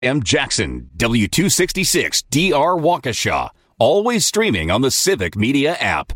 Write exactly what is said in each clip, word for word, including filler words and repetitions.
M. Jackson, W two sixty-six D R Waukesha. Always streaming on the Civic Media app.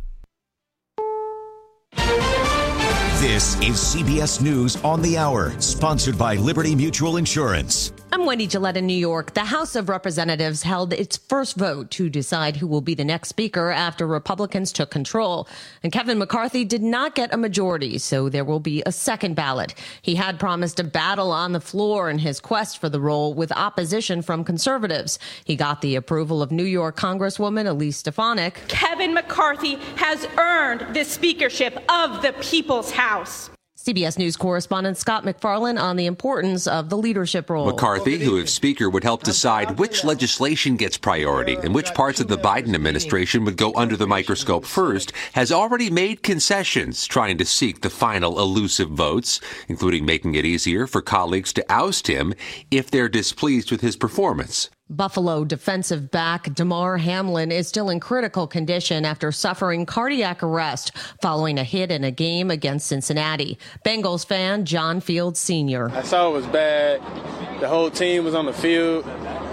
This is C B S News on the Hour, sponsored by Liberty Mutual Insurance. I'm Wendy Gillette in New York. The House of Representatives held its first vote to decide who will be the next speaker after Republicans took control. And Kevin McCarthy did not get a majority, so there will be a second ballot. He had promised a battle on the floor in his quest for the role with opposition from conservatives. He got the approval of New York Congresswoman Elise Stefanik. Kevin McCarthy has earned the speakership of the People's House. C B S News correspondent Scott McFarlane on the importance of the leadership role. McCarthy, who if Speaker would help decide which legislation gets priority and which parts of the Biden administration would go under the microscope first, has already made concessions trying to seek the final elusive votes, including making it easier for colleagues to oust him if they're displeased with his performance. Buffalo defensive back Damar Hamlin is still in critical condition after suffering cardiac arrest following a hit in a game against Cincinnati. Bengals fan John Fields Senior I saw it was bad. The whole team was on the field.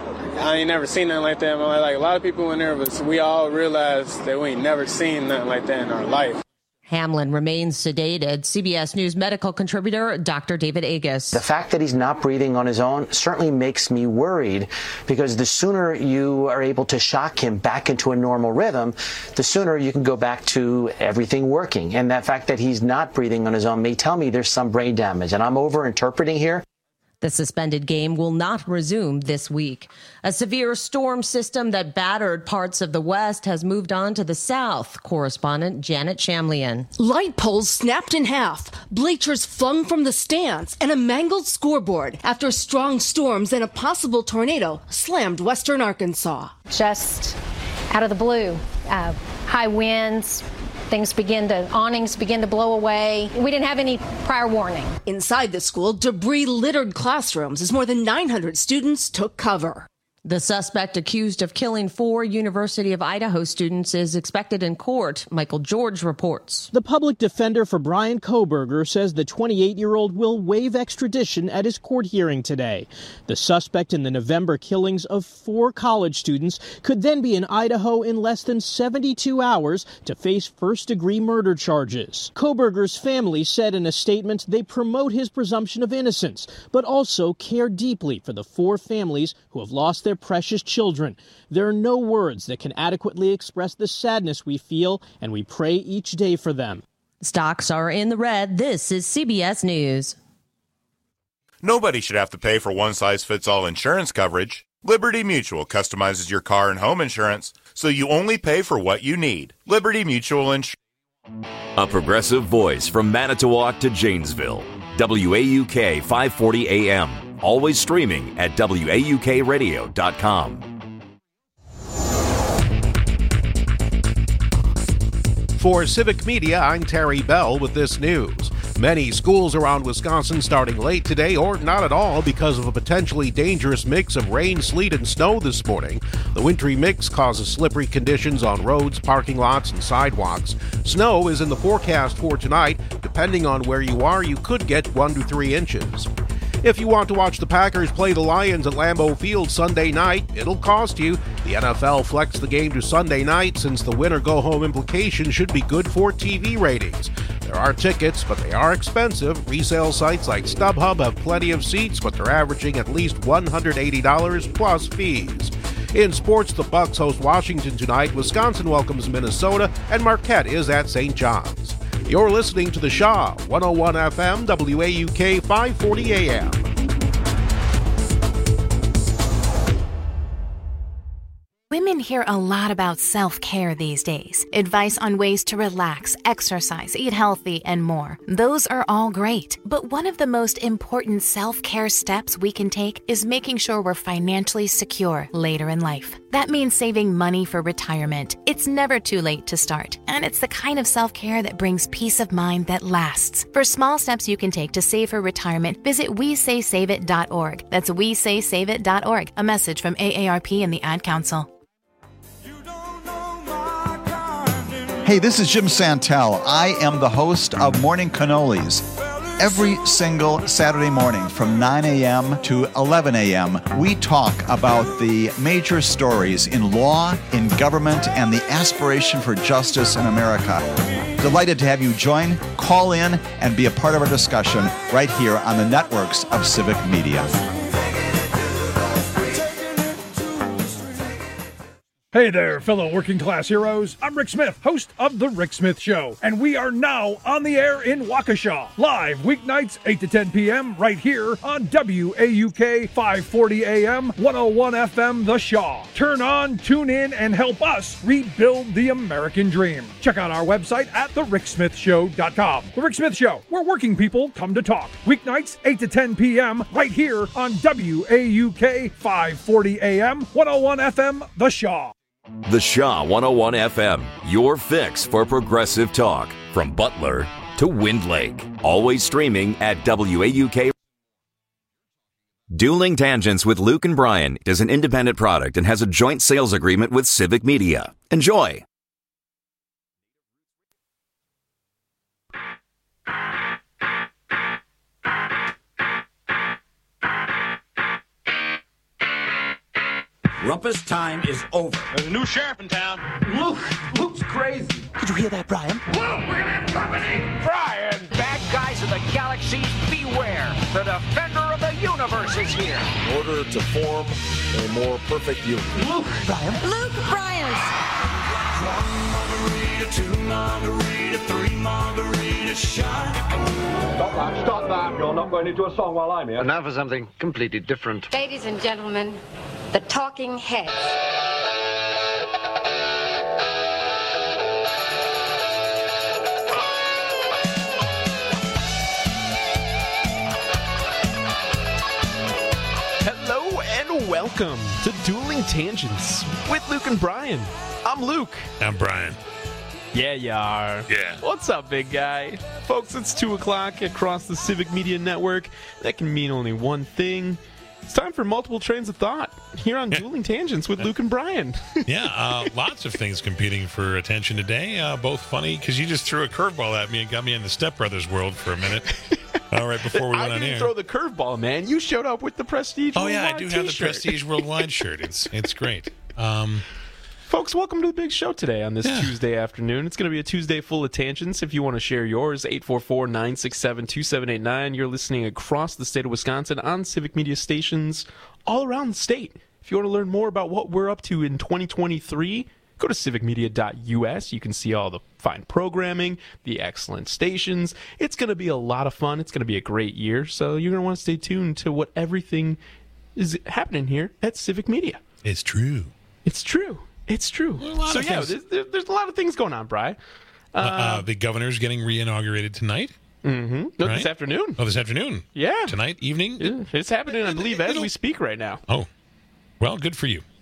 I ain't never seen nothing like that. Like a lot of people in there, but we all realized that we ain't never seen nothing like that in our life. Hamlin remains sedated. C B S News medical contributor Doctor David Agus. The fact that he's not breathing on his own certainly makes me worried, because the sooner you are able to shock him back into a normal rhythm, the sooner you can go back to everything working. And that fact that he's not breathing on his own may tell me there's some brain damage. And I'm over-interpreting here. The suspended game will not resume this week. A severe storm system that battered parts of the West has moved on to the South. Correspondent Janet Shamlian. Light poles snapped in half, bleachers flung from the stands, and a mangled scoreboard after strong storms and a possible tornado slammed western Arkansas. Just out of the blue, uh, high winds. Things begin to, awnings begin to blow away. We didn't have any prior warning. Inside the school, debris littered classrooms as more than nine hundred students took cover. The suspect accused of killing four University of Idaho students is expected in court. Michael George reports. The public defender for Brian Kohberger says the twenty-eight-year-old will waive extradition at his court hearing today. The suspect in the November killings of four college students could then be in Idaho in less than seventy-two hours to face first-degree murder charges. Kohberger's family said in a statement they promote his presumption of innocence, but also care deeply for the four families who have lost their precious children. There are no words that can adequately express the sadness we feel, and we pray each day for them. Stocks are in the red. This is C B S News. Nobody should have to pay for one-size-fits-all insurance coverage. Liberty Mutual customizes your car and home insurance, so you only pay for what you need. Liberty Mutual Insurance. A progressive voice from Manitowoc to Janesville. W A U K five forty A M. Always streaming at W A U K radio dot com. For Civic Media, I'm Terry Bell with this news. Many schools around Wisconsin starting late today or not at all because of a potentially dangerous mix of rain, sleet, and snow this morning. The wintry mix causes slippery conditions on roads, parking lots, and sidewalks. Snow is in the forecast for tonight. Depending on where you are, you could get one to three inches. If you want to watch the Packers play the Lions at Lambeau Field Sunday night, it'll cost you. The N F L flexed the game to Sunday night since the winner-go-home implication should be good for T V ratings. There are tickets, but they are expensive. Resale sites like StubHub have plenty of seats, but they're averaging at least one hundred eighty dollars plus fees. In sports, the Bucks host Washington tonight, Wisconsin welcomes Minnesota, and Marquette is at Saint John's. You're listening to The Shaw, one oh one F M, W A U K five forty A M. Women hear a lot about self-care these days. Advice on ways to relax, exercise, eat healthy, and more. Those are all great. But one of the most important self-care steps we can take is making sure we're financially secure later in life. That means saving money for retirement. It's never too late to start. And it's the kind of self-care that brings peace of mind that lasts. For small steps you can take to save for retirement, visit we say save it dot org. That's we say save it dot org. A message from A A R P and the Ad Council. Hey, this is Jim Santel. I am the host of Morning Cannolis. Every single Saturday morning from nine a.m. to eleven a.m., we talk about the major stories in law, in government, and the aspiration for justice in America. Delighted to have you join, call in, and be a part of our discussion right here on the networks of Civic Media. Hey there, fellow working class heroes. I'm Rick Smith, host of The Rick Smith Show, and we are now on the air in Waukesha, live weeknights eight to ten p.m. right here on W A U K five forty A M, one oh one F M The Shaw. Turn on, tune in, and help us rebuild the American dream. Check out our website at the rick smith show dot com. The Rick Smith Show, where working people come to talk. Weeknights eight to ten p.m. right here on W A U K five forty A M, one oh one F M The Shaw. The Shaw one oh one F M, your fix for progressive talk. From Butler to Wind Lake. Always streaming at W A U K. Dueling Tangents with Luke and Brian is an independent product and has a joint sales agreement with Civic Media. Enjoy. Rumpus time is over. There's a new sheriff in town. Luke! Luke's crazy. Did you hear that, Brian? Luke, we're gonna have company! Brian! Bad guys of the galaxy, beware! The defender of the universe is here! In order to form a more perfect union. Luke! Brian? Luke Bryans! One margarita, two margarita, three margarita shot. Stop that, stop that. You're not going into a song while I'm here. And now for something completely different. Ladies and gentlemen, the Talking Heads. Hello and welcome to Dueling Tangents with Luke and Brian. I'm Luke. I'm Brian. Yeah, you are. Yeah. What's up, big guy? Folks, it's two o'clock across the Civic Media Network. That can mean only one thing. It's time for multiple trains of thought here on yeah. Dueling Tangents with Luke and Brian. yeah, uh, lots of things competing for attention today. Uh, both funny, because you just threw a curveball at me and got me in the Step Brothers world for a minute. All right, before we went on air. I didn't throw the curveball, man. You showed up with the Prestige Oh, Worldwide yeah, I do t-shirt. have the Prestige Worldwide shirt. It's it's great. Um, Folks, welcome to the big show today on this yeah. Tuesday afternoon. It's going to be a Tuesday full of tangents. If you want to share yours, eight four four, nine six seven, two seven eight nine. You're listening across the state of Wisconsin on Civic Media stations all around the state. If you want to learn more about what we're up to in twenty twenty-three, go to civic media dot U S. You can see all the fine programming, the excellent stations. It's going to be a lot of fun. It's going to be a great year. So you're going to want to stay tuned to what everything is happening here at Civic Media. It's true. It's true. It's true. So, yeah, there's, there's a lot of things going on, Bri. Uh, uh, uh, the governor's getting re-inaugurated tonight. Mm-hmm. No, right? This afternoon. Oh, this afternoon? Yeah. Tonight, evening? Yeah. It's happening, I believe, as we speak right now. Oh. Well, good for you.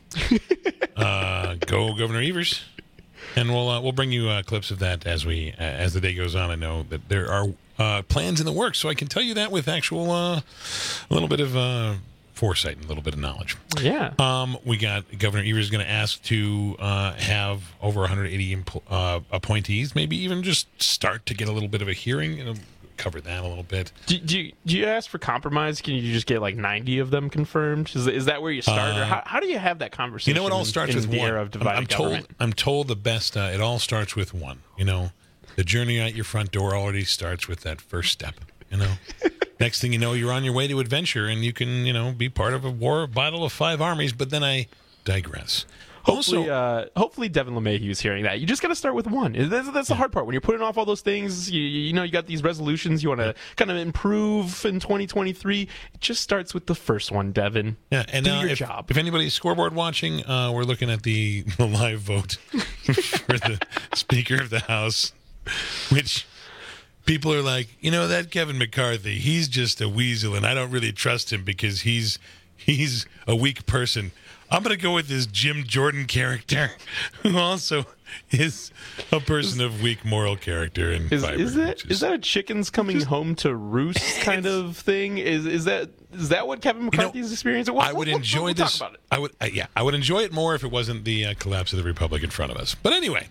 uh, go, Governor Evers. And we'll uh, we'll bring you uh, clips of that as we uh, as the day goes on. I know that there are uh, plans in the works, so I can tell you that with actual uh, a little bit of... Uh, foresight and a little bit of knowledge. Yeah. Um, we got Governor Evers is going to ask to uh, have over one hundred eighty impo- uh, appointees, maybe even just start to get a little bit of a hearing. You know, cover that a little bit. Do, do, you, do you ask for compromise? Can you just get like ninety of them confirmed? Is, is that where you start? Uh, or how, how do you have that conversation? You know, it all starts in, with in the one. Era of divided I'm government? told. I'm told the best. Uh, it all starts with one. You know, the journey out your front door already starts with that first step. You know. Next thing you know, you're on your way to adventure, and you can, you know, be part of a war, battle of five armies. But then I digress. Hopefully, also, uh, hopefully Devin LeMahieu's hearing that. You just got to start with one. That's, that's the hard part. When you're putting off all those things, you, you know, you got these resolutions you want to kind of improve in twenty twenty-three. It just starts with the first one, Devin. Yeah, and do uh, your if, job. If anybody's scoreboard watching, uh, we're looking at the, the live vote for the Speaker of the House, which... People are like, you know, that Kevin McCarthy, he's just a weasel, and I don't really trust him because he's he's a weak person. I'm going to go with this Jim Jordan character, who also is a person of weak moral character and is, fiber. Is that is that a chickens coming just, home to roost kind of thing? Is is that is that what Kevin McCarthy's you know, experiencing? What, I would what, enjoy what, we'll this. Talk about it. I would, uh, yeah, I would enjoy it more if it wasn't the uh, collapse of the Republic in front of us. But anyway.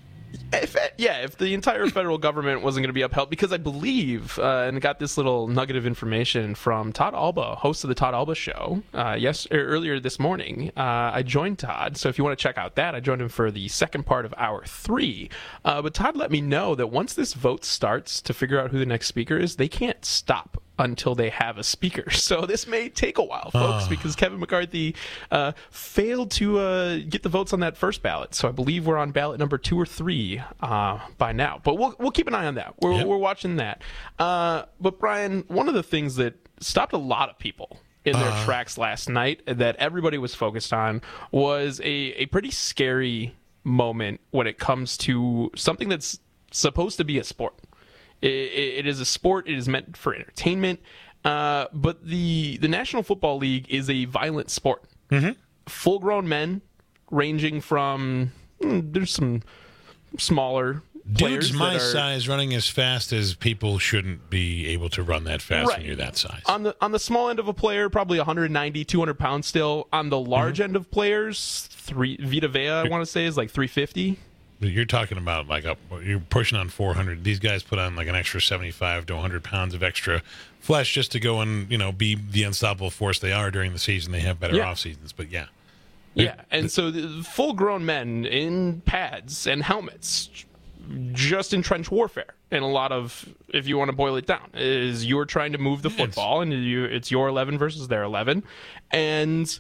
If, yeah, if the entire federal government wasn't going to be upheld, because I believe, uh, and I got this little nugget of information from Todd Alba, host of the Todd Alba Show, uh, yes, er, earlier this morning. Uh, I joined Todd, so if you want to check out that, I joined him for the second part of hour three. Uh, but Todd let me know that once this vote starts to figure out who the next speaker is, they can't stop until they have a speaker. So this may take a while, folks, uh. because Kevin McCarthy uh, failed to uh, get the votes on that first ballot. So I believe we're on ballot number two or three uh, by now. But we'll we'll keep an eye on that. We're, yep. we're watching that. Uh, but, Brian, one of the things that stopped a lot of people in their uh. tracks last night that everybody was focused on was a, a pretty scary moment when it comes to something that's supposed to be a sport. It is a sport. It is meant for entertainment. Uh, but the the National Football League is a violent sport. Mm-hmm. Full-grown men, ranging from mm, there's some smaller players. Dudes my that are, size running as fast as people shouldn't be able to run that fast right. when you're that size. On the on the small end of a player, probably one ninety, two hundred pounds still. On the large mm-hmm. end of players, three Vita Vea, I want to say, is like three fifty. You're talking about like a, you're pushing on four hundred. These guys put on like an extra seventy-five to one hundred pounds of extra flesh just to go and, you know, be the unstoppable force they are during the season. They have better yeah. off seasons, but yeah. Yeah, and so the full-grown men in pads and helmets, just in trench warfare. And a lot of, if you want to boil it down, is you're trying to move the football, and you, it's your eleven versus their eleven. And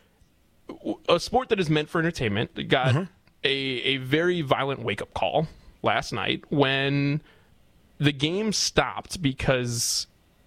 a sport that is meant for entertainment got... Mm-hmm. A, a very violent wake-up call last night when the game stopped because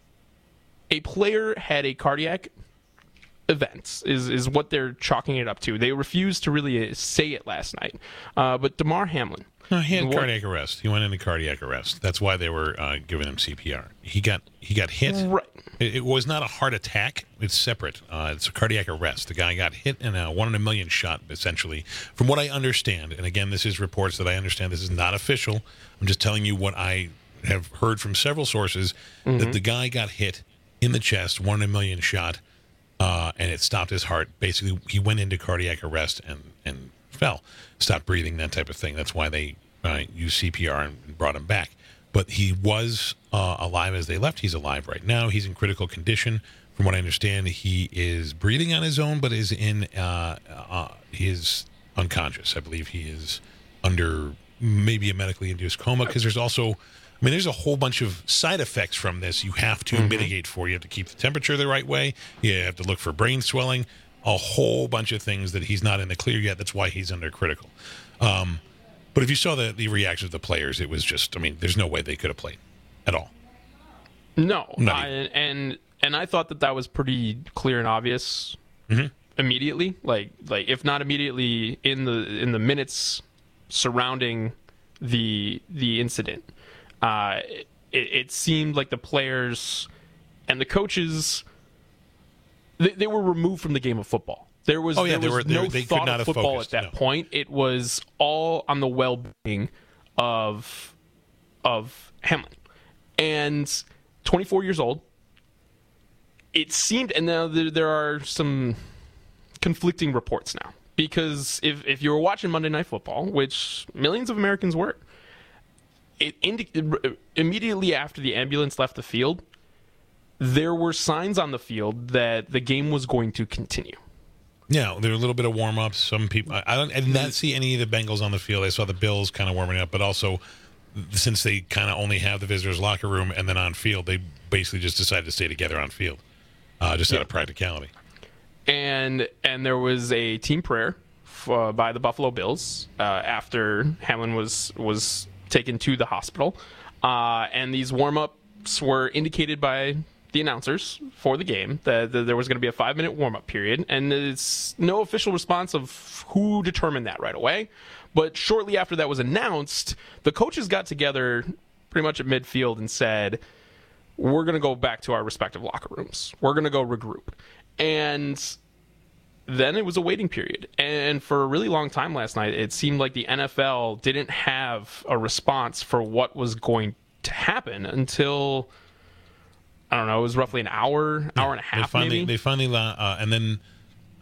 a player had a cardiac event, is, is what they're chalking it up to. They refused to really say it last night. Uh, but Damar Hamlin. No, he had what, cardiac arrest. He went into cardiac arrest. That's why they were uh, giving him C P R. He got he got hit. Right. It, it was not a heart attack. It's separate. Uh, it's a cardiac arrest. The guy got hit in a one in a million shot, essentially. From what I understand, and again, this is reports that I understand. This is not official. I'm just telling you what I have heard from several sources, mm-hmm. that the guy got hit in the chest, one in a million shot, uh, and it stopped his heart. Basically, he went into cardiac arrest and, and fell, stopped breathing, that type of thing. That's why they uh, used C P R and brought him back. But he was uh, alive as they left. He's alive right now. He's in critical condition. From what I understand, he is breathing on his own, but is in uh, uh, he is unconscious. I believe he is under maybe a medically induced coma, because there's also, I mean, there's a whole bunch of side effects from this you have to mm-hmm. mitigate for. You have to keep the temperature the right way. You have to look for brain swelling, a whole bunch of things that he's not in the clear yet. That's why he's under critical. Um, but if you saw the, the reaction of the players, it was just, I mean, there's no way they could have played at all. No. I, and and I thought that that was pretty clear and obvious mm-hmm. immediately. Like, like if not immediately, in the in the minutes surrounding the the incident. Uh, it, it seemed like the players and the coaches, they, they were removed from the game of football. There was, oh, yeah, there they was were, they, no they thought could not of have football focused, at that no. point. It was all on the well-being of of Hamlin. And twenty-four years old, it seemed, and now there, there are some conflicting reports now. Because if, if you were watching Monday Night Football, which millions of Americans were, it indi- immediately after the ambulance left the field, there were signs on the field that the game was going to continue. Yeah, there were a little bit of warm-ups. Some people, I, I, don't, I did not see any of the Bengals on the field. I saw the Bills kind of warming up, but also, since they kind of only have the visitors' locker room and then on field, they basically just decided to stay together on field, uh, just yeah. out of practicality. And and there was a team prayer uh, by the Buffalo Bills uh, after Hamlin was was taken to the hospital, uh, and these warm-ups were indicated by the announcers for the game that, that there was going to be a five-minute warm-up period, and it's no official response of who determined that right away. But shortly after that was announced, the coaches got together pretty much at midfield and said, we're going to go back to our respective locker rooms. We're going to go regroup. And then it was a waiting period. And for a really long time last night, it seemed like the N F L didn't have a response for what was going to happen until, I don't know, it was roughly an hour, hour and a half they finally, maybe. They finally, uh, and then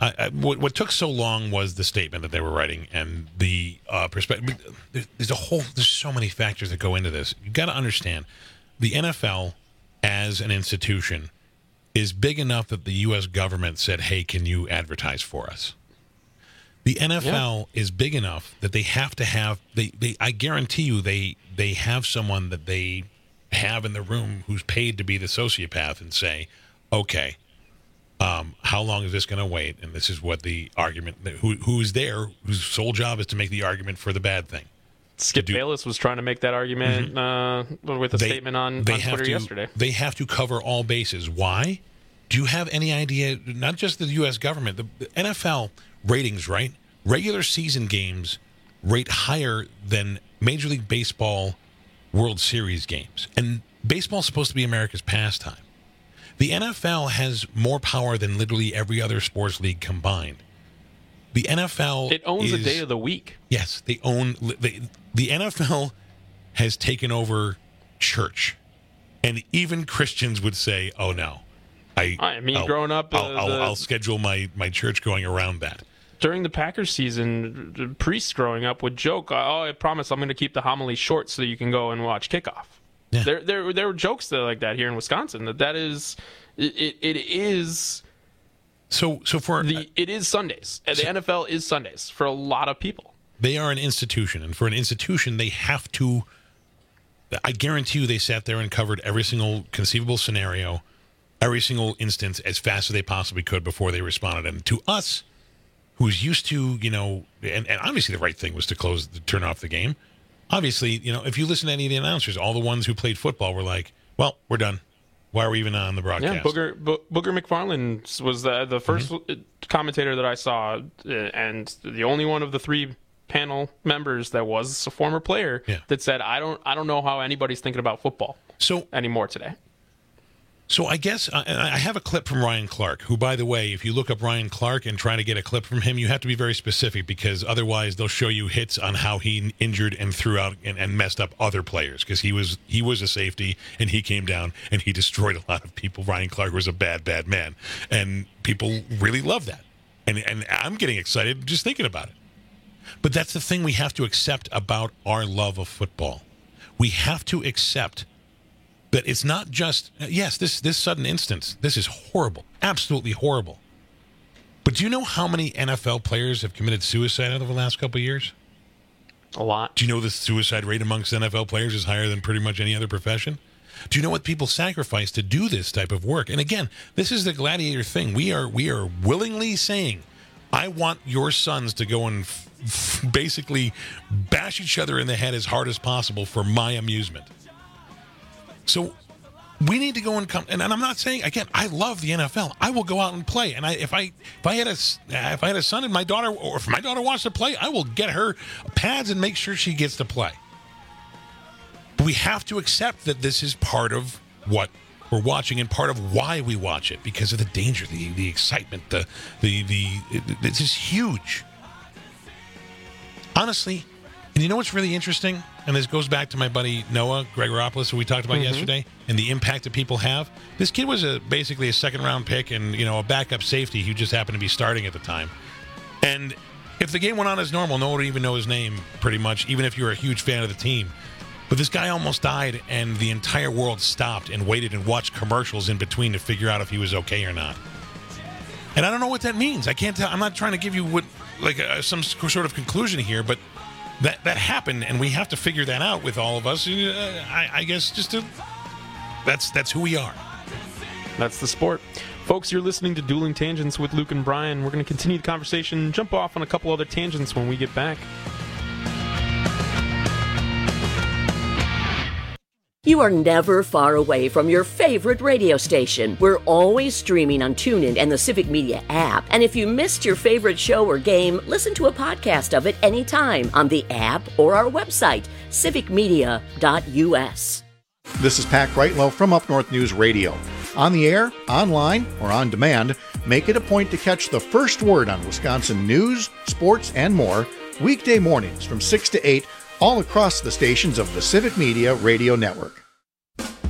I, I, what, what took so long was the statement that they were writing and the uh, perspective. There's a whole. There's so many factors that go into this. You got to understand, the N F L as an institution is big enough that the U S government said, "Hey, can you advertise for us?" The N F L yeah. is big enough that they have to have. They, they. I guarantee you, they they have someone that they have in the room who's paid to be the sociopath and say, "Okay, um, how long is this going to wait?" And this is what the argument. Who who's there? Whose sole job is to make the argument for the bad thing. Skip do, Bayless was trying to make that argument mm-hmm. uh, with a they, statement on, they on Twitter to, yesterday. They have to cover all bases. Why? Do you have any idea? Not just the U S government, the, the N F L ratings, right? Regular season games rate higher than Major League Baseball World Series games. And baseball's supposed to be America's pastime. The N F L has more power than literally every other sports league combined. The N F L It owns is, a day of the week. Yes, they own they, the N F L has taken over church. And even Christians would say, "Oh no. I I mean, I'll, growing up, uh, I'll, I'll, the, I'll schedule my, my church going around that." During the Packers season, the priests growing up would joke, "Oh, I promise I'm going to keep the homily short so you can go and watch kickoff." Yeah. There, there, there were jokes that, like that here in Wisconsin. That that is, it, it is. So, so for the, it is Sundays. And the so, N F L is Sundays for a lot of people. They are an institution, and for an institution, they have to. I guarantee you, they sat there and covered every single conceivable scenario, every single instance as fast as they possibly could before they responded. And to us, who's used to, you know, and, and obviously the right thing was to close, to turn off the game. Obviously, you know, if you listen to any of the announcers, all the ones who played football were like, "Well, we're done. Why are we even on the broadcast?" Yeah, Booger, Bo- Booger McFarland was the, the first mm-hmm. commentator that I saw, and the only one of the three panel members that was a former player yeah. that said, "I don't, I don't know how anybody's thinking about football so anymore today." So I guess uh, I have a clip from Ryan Clark, who, by the way, if you look up Ryan Clark and try to get a clip from him, you have to be very specific because otherwise they'll show you hits on how he injured and threw out and, and messed up other players because he was he was a safety and he came down and he destroyed a lot of people. Ryan Clark was a bad, bad man, and people really love that. And, and I'm getting excited just thinking about it. But that's the thing we have to accept about our love of football. We have to accept that it's not just, yes, this this sudden instance, this is horrible, absolutely horrible. But do you know how many N F L players have committed suicide over the last couple of years? A lot. Do you know the suicide rate amongst N F L players is higher than pretty much any other profession? Do you know what people sacrifice to do this type of work? And again, this is the gladiator thing. We are we are willingly saying, I want your sons to go and f- f- basically bash each other in the head as hard as possible for my amusement. So we need to go and come, and I'm not saying, again, I love the N F L. I will go out and play, and I if I if I had a if I had a son and my daughter, or if my daughter wants to play, I will get her pads and make sure she gets to play. But we have to accept that this is part of what we're watching and part of why we watch it, because of the danger, the the excitement, the the the it, this is huge. Honestly, and you know what's really interesting? And this goes back to my buddy Noah Gregoropoulos, who we talked about mm-hmm. yesterday, and the impact that people have. This kid was a basically a second-round pick and, you know, a backup safety who just happened to be starting at the time. And if the game went on as normal, no one would even know his name, pretty much, even if you were a huge fan of the team. But this guy almost died, and the entire world stopped and waited and watched commercials in between to figure out if he was okay or not. And I don't know what that means. I can't tell. I'm not trying to give you what, like a, some sort of conclusion here, but That that happened, and we have to figure that out with all of us. Uh, I, I guess just to, that's that's who we are. That's the sport. Folks, you're listening to Dueling Tangents with Luke and Brian. We're going to continue the conversation, jump off on a couple other tangents when we get back. You are never far away from your favorite radio station. We're always streaming on TuneIn and the Civic Media app. And if you missed your favorite show or game, listen to a podcast of it anytime on the app or our website, civic media dot u s. This is Pat Greitlow from Up North News Radio. On the air, online, or on demand, make it a point to catch the first word on Wisconsin news, sports, and more weekday mornings from six to eight all across the stations of the Civic Media Radio Network.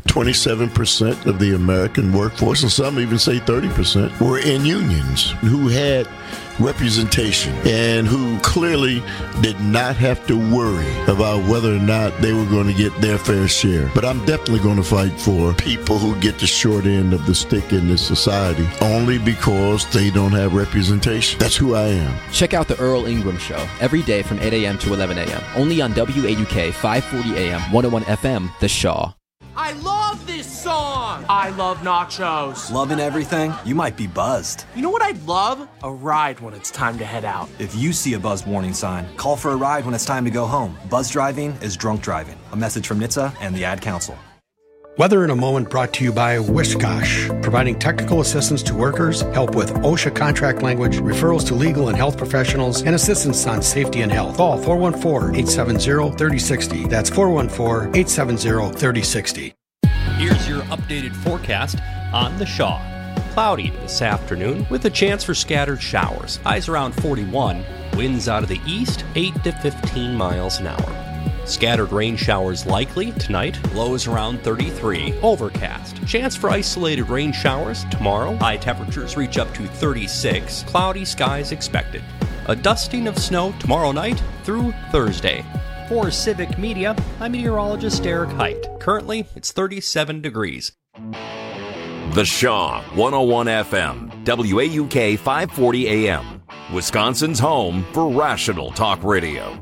twenty-seven percent of the American workforce, and some even say thirty percent, were in unions who had representation and who clearly did not have to worry about whether or not they were going to get their fair share. But I'm definitely going to fight for people who get the short end of the stick in this society only because they don't have representation. That's who I am. Check out the Earl Ingram Show every day from eight a.m. to eleven a.m. only on W A U K five forty A M, one oh one F M, The Shaw. I love this song! I love nachos. Loving everything? You might be buzzed. You know what I'd love? A ride when it's time to head out. If you see a buzz warning sign, call for a ride when it's time to go home. Buzz driving is drunk driving. A message from N H T S A and the Ad Council. Weather in a Moment brought to you by Wishkosh, providing technical assistance to workers, help with OSHA contract language, referrals to legal and health professionals, and assistance on safety and health. Call four one four, eight seven zero, three zero six zero. That's four one four, eight seven zero, three zero six zero. Here's your updated forecast on the Shaw. Cloudy this afternoon with a chance for scattered showers. Highs around forty-one. Winds out of the east, eight to fifteen miles an hour. Scattered rain showers likely tonight. Lows around thirty-three. Overcast. Chance for isolated rain showers tomorrow. High temperatures reach up to thirty-six. Cloudy skies expected. A dusting of snow tomorrow night through Thursday. For Civic Media, I'm meteorologist Eric Height. Currently, it's thirty-seven degrees. The Shaw, one oh one F M, W A U K five forty A M, Wisconsin's home for rational talk radio.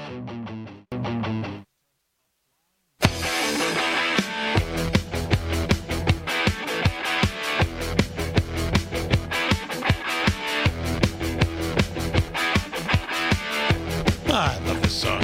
Ah, I love this song.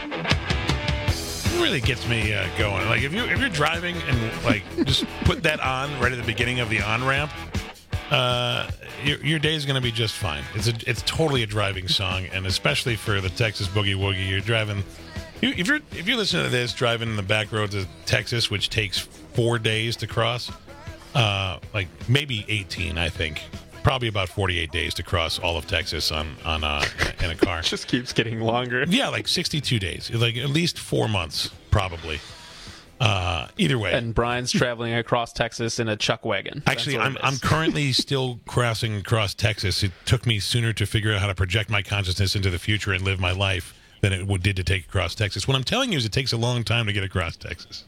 It really gets me uh, going. Like if you if you're driving and like just put that on right at the beginning of the on ramp, uh, your your day is going to be just fine. It's a it's totally a driving song, and especially for the Texas boogie woogie, you're driving. You, if you're if you're listening to this driving in the back roads of Texas, which takes four days to cross, uh, like maybe eighteen, I think. Probably about forty-eight days to cross all of Texas on on uh, in a car. It just keeps getting longer. Yeah, like sixty-two days, like at least four months, probably. Uh, either way, and Brian's traveling across Texas in a chuck wagon. Actually, I'm I'm currently still crossing across Texas. It took me sooner to figure out how to project my consciousness into the future and live my life than it did to take across Texas. What I'm telling you is, it takes a long time to get across Texas.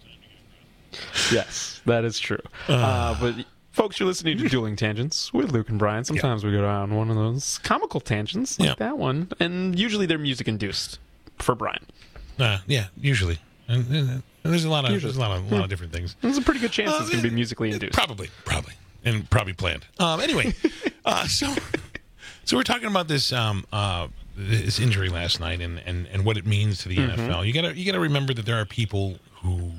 Yes, that is true. Uh, uh, but. Folks, you're listening to Dueling Tangents with Luke and Brian. Sometimes yeah. we go down one of those comical tangents like yeah. that one, and usually they're music-induced for Brian. Uh, yeah, usually. And, and there's a lot of usually. there's a lot of, a lot of different things. There's a pretty good chance uh, it's going to be musically induced. Probably, probably, and probably planned. Um, anyway, uh, so so we're talking about this um, uh, this injury last night and, and, and what it means to the mm-hmm. N F L. You gotta you gotta remember that there are people who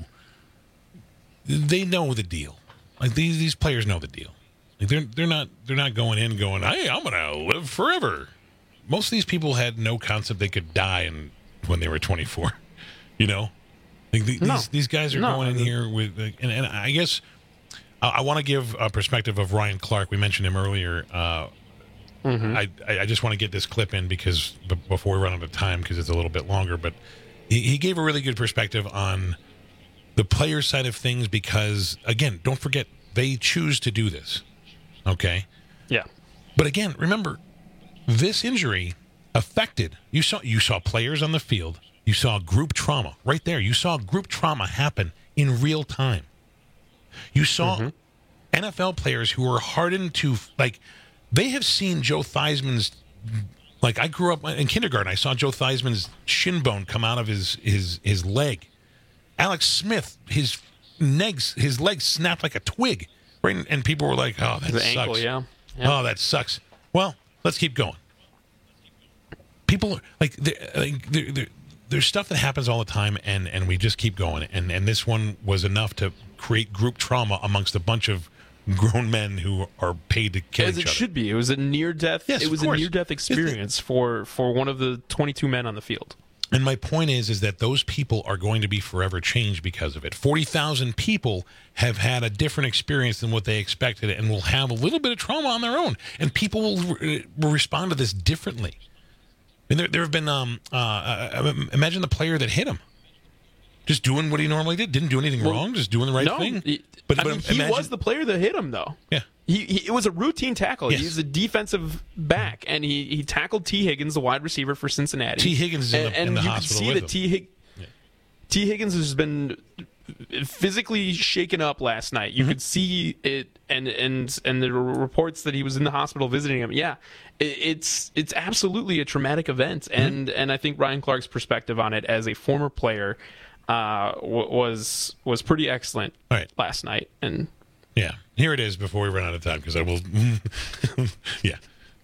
they know the deal. Like these these players know the deal. Like they're they're not they're not going in going, hey, I'm gonna live forever. Most of these people had no concept they could die in, when they were twenty-four. You know, like the, no. these these guys are no. going in here with, and, and I guess I, I want to give a perspective of Ryan Clark. We mentioned him earlier. Uh, mm-hmm. I I just want to get this clip in because b- before we run out of time, because it's a little bit longer. But he, he gave a really good perspective on the player side of things, because again, don't forget, they choose to do this. Okay? Yeah. But again, remember, this injury affected, you saw you saw players on the field, you saw group trauma right there. You saw group trauma happen in real time. You saw mm-hmm. N F L players who were hardened to, like, they have seen Joe Theismann's, like, I grew up in kindergarten, I saw Joe Theismann's shin bone come out of his his his leg. Alex Smith, his legs, his legs snapped like a twig, right? And, and people were like, "Oh, that the sucks." Ankle, yeah. yeah. Oh, that sucks. Well, let's keep going. People like, they're, like they're, they're, there's stuff that happens all the time, and, and we just keep going. And and this one was enough to create group trauma amongst a bunch of grown men who are paid to kill As each it other. should be. It was a near death. Yes, it was of course. a near death experience for for one of the twenty-two men on the field. And my point is, is that those people are going to be forever changed because of it. forty thousand people have had a different experience than what they expected and will have a little bit of trauma on their own. And people will, re- will respond to this differently. I mean, there, there have been, um, uh, uh, imagine the player that hit him. Just doing what he normally did. Didn't do anything Well, wrong. Just doing the right no, thing. He, But, I but mean, he imagine, was the player that hit him, though. Yeah. He, he, it was a routine tackle. Yes. He's a defensive back, and he, he tackled T. Higgins, the wide receiver for Cincinnati. T. Higgins is in and, the, and in the you hospital can see with that him. T. Hig- yeah. T. Higgins has been physically shaken up last night. You mm-hmm. could see it, and and and there were reports that he was in the hospital visiting him. Yeah, it, it's it's absolutely a traumatic event, mm-hmm. and and I think Ryan Clark's perspective on it as a former player uh, w- was was pretty excellent right. last night. And yeah, here it is before we run out of time because I will. yeah.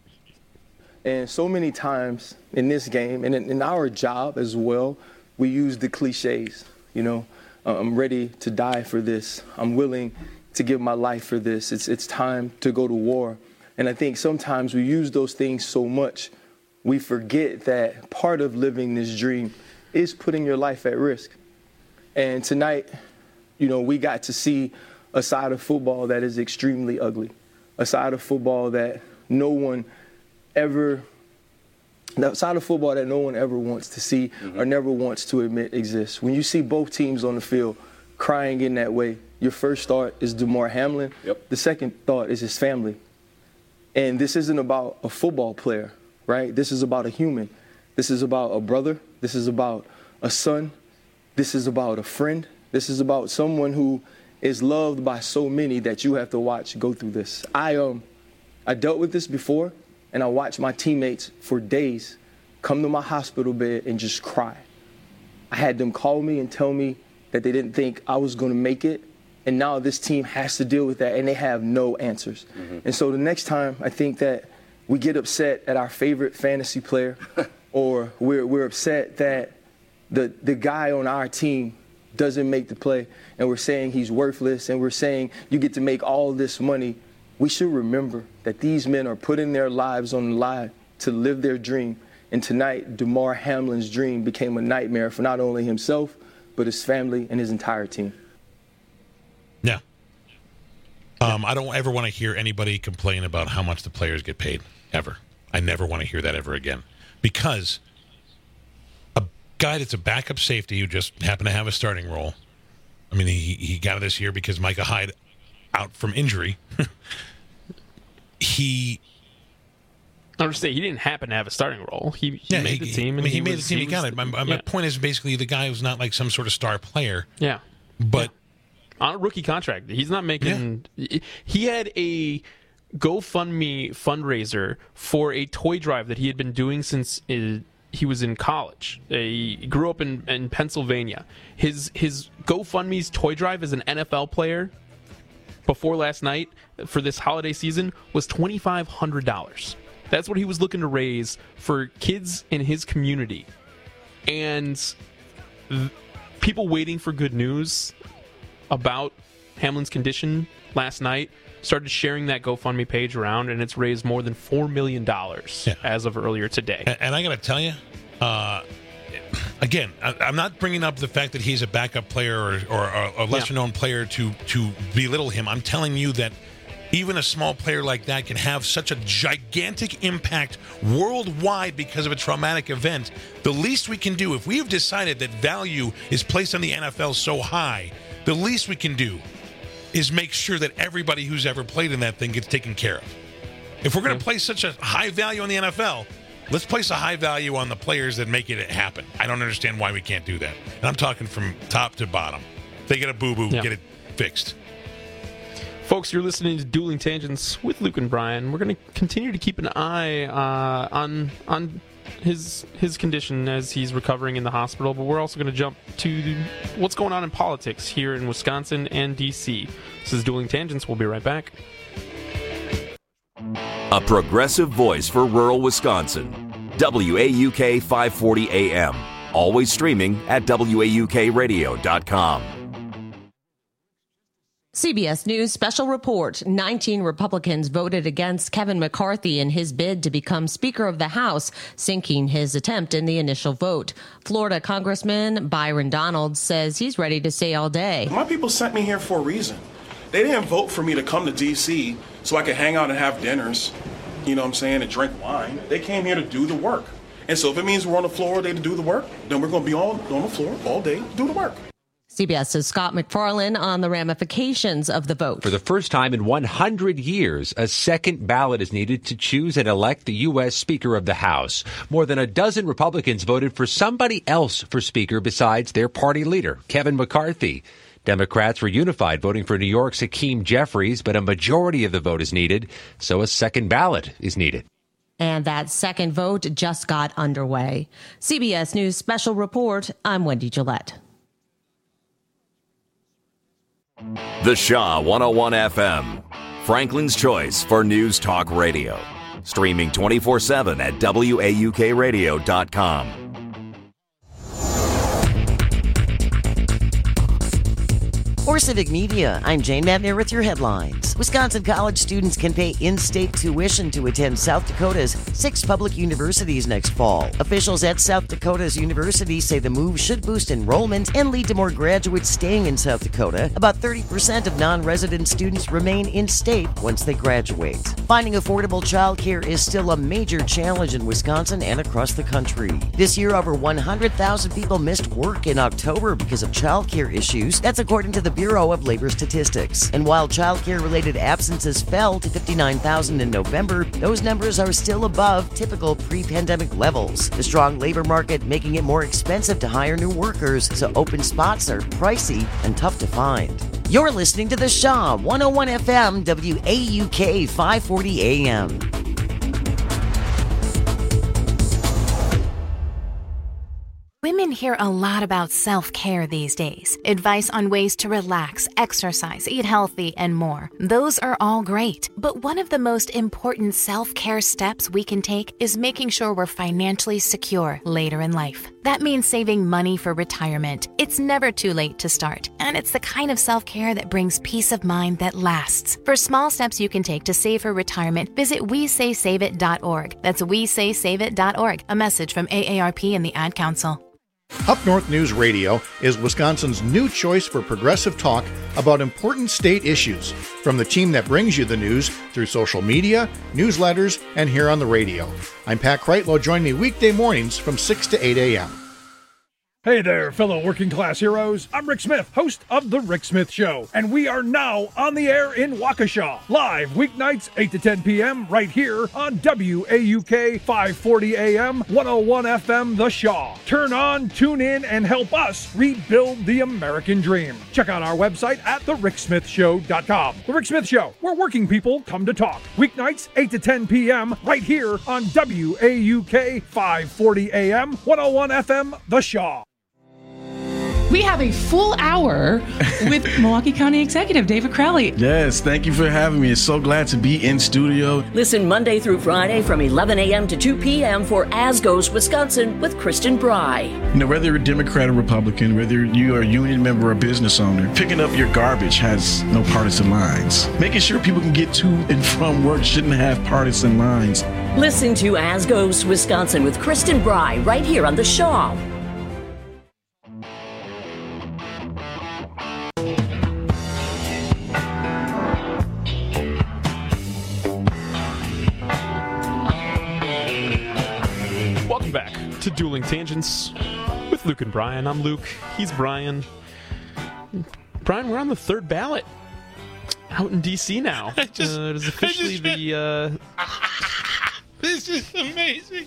And so many times in this game and in, in our job as well, we use the cliches. You know, uh, I'm ready to die for this. I'm willing to give my life for this. It's it's time to go to war. And I think sometimes we use those things so much, we forget that part of living this dream is putting your life at risk. And tonight, you know, we got to see a side of football that is extremely ugly, a side of football that no one ever, that side of football that no one ever wants to see mm-hmm. or never wants to admit exists. When you see both teams on the field crying in that way, your first thought is Damar Hamlin. Yep. The second thought is his family. And this isn't about a football player, right? This is about a human. This is about a brother. This is about a son. This is about a friend. This is about someone who is loved by so many that you have to watch go through this. I um, I dealt with this before, and I watched my teammates for days come to my hospital bed and just cry. I had them call me and tell me that they didn't think I was going to make it, and now this team has to deal with that, and they have no answers. Mm-hmm. And so the next time I think that we get upset at our favorite fantasy player, or we're we're upset that the the guy on our team doesn't make the play, and we're saying he's worthless, and we're saying you get to make all this money, we should remember that these men are putting their lives on the line to live their dream. And tonight, Damar Hamlin's dream became a nightmare for not only himself, but his family and his entire team. Yeah. Um, I don't ever want to hear anybody complain about how much the players get paid, ever. I never want to hear that ever again. Because a guy that's a backup safety who just happened to have a starting role, I mean, he, he got it this year because Micah Hyde out from injury. he... I understand he didn't happen to have a starting role. He, he yeah, made he, the team. I And mean, he, he made was, the team. He He got was, it. My, yeah. my point is basically the guy who's not like some sort of star player. Yeah. But on a rookie contract, he's not making. Yeah. He had a GoFundMe fundraiser for a toy drive that he had been doing since uh, he was in college. Uh, he grew up in, in Pennsylvania. His his GoFundMe's toy drive as an N F L player before last night for this holiday season was twenty-five hundred dollars. That's what he was looking to raise for kids in his community. And th- people waiting for good news about Hamlin's condition last night started sharing that GoFundMe page around, and it's raised more than four million dollars yeah. as of earlier today. And, and I got to tell you, uh, again, I, I'm not bringing up the fact that he's a backup player or, or, or a lesser-known yeah. player to, to belittle him. I'm telling you that even a small player like that can have such a gigantic impact worldwide because of a traumatic event. The least we can do, if we have decided that value is placed on the N F L so high, the least we can do is make sure that everybody who's ever played in that thing gets taken care of. If we're going to place such a high value on the N F L, let's place a high value on the players that make it happen. I don't understand why we can't do that. And I'm talking from top to bottom. If they get a boo-boo, yeah. get it fixed. Folks, you're listening to Dueling Tangents with Luke and Brian. We're going to continue to keep an eye uh, on on his his condition as he's recovering in the hospital, but we're also going to jump to what's going on in politics here in Wisconsin and D C. This is Dueling Tangents. We'll be right back. A progressive voice for rural Wisconsin. W A U K five forty A M. Always streaming at W A U K radio dot com. C B S News special report. nineteen Republicans voted against Kevin McCarthy in his bid to become Speaker of the House, sinking his attempt in the initial vote. Florida Congressman Byron Donald says he's ready to stay all day. My people sent me here for a reason. They didn't vote for me to come to D C so I could hang out and have dinners, you know what I'm saying, and drink wine. They came here to do the work. And so if it means we're on the floor all day to do the work, then we're going to be all on the floor all day to do the work. CBS's Scott McFarlane on the ramifications of the vote. For the first time in one hundred years, a second ballot is needed to choose and elect the U S Speaker of the House. More than a dozen Republicans voted for somebody else for Speaker besides their party leader, Kevin McCarthy. Democrats were unified, voting for New York's Hakeem Jeffries, but a majority of the vote is needed, so a second ballot is needed. And that second vote just got underway. C B S News Special Report, I'm Wendy Gillette. The Shaw one oh one F M, Franklin's choice for News Talk Radio. Streaming twenty-four seven at W A U K radio dot com. For Civic Media, I'm Jane Mavner with your headlines. Wisconsin college students can pay in-state tuition to attend South Dakota's six public universities next fall. Officials at South Dakota's university say the move should boost enrollment and lead to more graduates staying in South Dakota. About thirty percent of non-resident students remain in-state once they graduate. Finding affordable childcare is still a major challenge in Wisconsin and across the country. This year, over one hundred thousand people missed work in October because of childcare issues. That's according to the Bureau of Labor Statistics. And while childcare-related absences fell to fifty-nine thousand in November, those numbers are still above typical pre-pandemic levels. The strong labor market making it more expensive to hire new workers, so open spots are pricey and tough to find. You're listening to The Shaw, one oh one F M, W A U K, five forty A M. Women hear a lot about self-care these days. Advice on ways to relax, exercise, eat healthy, and more. Those are all great. But one of the most important self-care steps we can take is making sure we're financially secure later in life. That means saving money for retirement. It's never too late to start. And it's the kind of self-care that brings peace of mind that lasts. For small steps you can take to save for retirement, visit we say save it dot org. That's we say save it dot org. A message from A A R P and the Ad Council. Up North News Radio is Wisconsin's new choice for progressive talk about important state issues, from the team that brings you the news through social media, newsletters, and here on the radio. I'm Pat Kreitlow. Join me weekday mornings from six to eight a.m. Hey there, fellow working class heroes. I'm Rick Smith, host of The Rick Smith Show, and we are now on the air in Waukesha, live weeknights eight to ten p.m. right here on W A U K five forty A M, one oh one F M, The Shaw. Turn on, tune in, and help us rebuild the American dream. Check out our website at the rick smith show dot com. The Rick Smith Show, where working people come to talk. Weeknights eight to ten p.m. right here on W A U K five forty A M, one oh one F M, The Shaw. We have a full hour with Milwaukee County Executive David Crowley. Yes, thank you for having me. It's so glad to be in studio. Listen Monday through Friday from eleven a.m. to two p.m. for As Goes Wisconsin with Kristen Bry. You know, whether you're a Democrat or Republican, whether you are a union member or a business owner, picking up your garbage has no partisan lines. Making sure people can get to and from work shouldn't have partisan lines. Listen to As Goes Wisconsin with Kristen Bry right here on The Shaw. Back to Dueling Tangents with Luke and Brian. I'm Luke. He's Brian. Brian, we're on the third ballot out in D C now. Just, uh, it is officially just, the. Uh... This is amazing.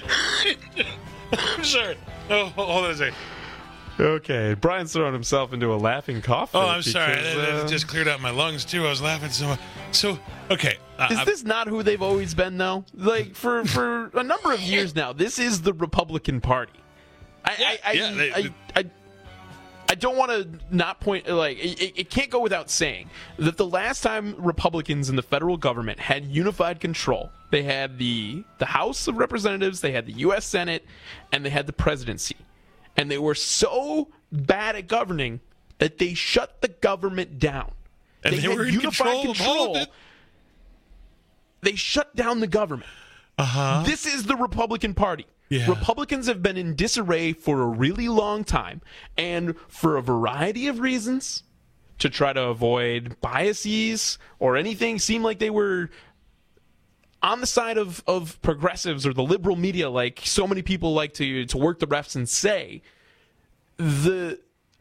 I'm sorry. Oh, hold on a second. Okay, Brian's throwing himself into a laughing cough. Oh, I'm because, sorry. It uh... just cleared out my lungs too. I was laughing so much. So, okay. Uh, is this not who they've always been, though? Like, for, for a number of years now, this is the Republican Party. I yeah, I, I, yeah, they, I, I, I, I don't want to not point, like, it, it can't go without saying that the last time Republicans in the federal government had unified control, they had the the House of Representatives, they had the U S Senate, and they had the presidency. And they were so bad at governing that they shut the government down. And they, they were in control, control of all of it. They shut down the government. Uh-huh. This is the Republican Party. Yeah. Republicans have been in disarray for a really long time, and for a variety of reasons, to try to avoid biases or anything, seemed like they were on the side of, of progressives or the liberal media, like so many people like to, to work the refs and say. The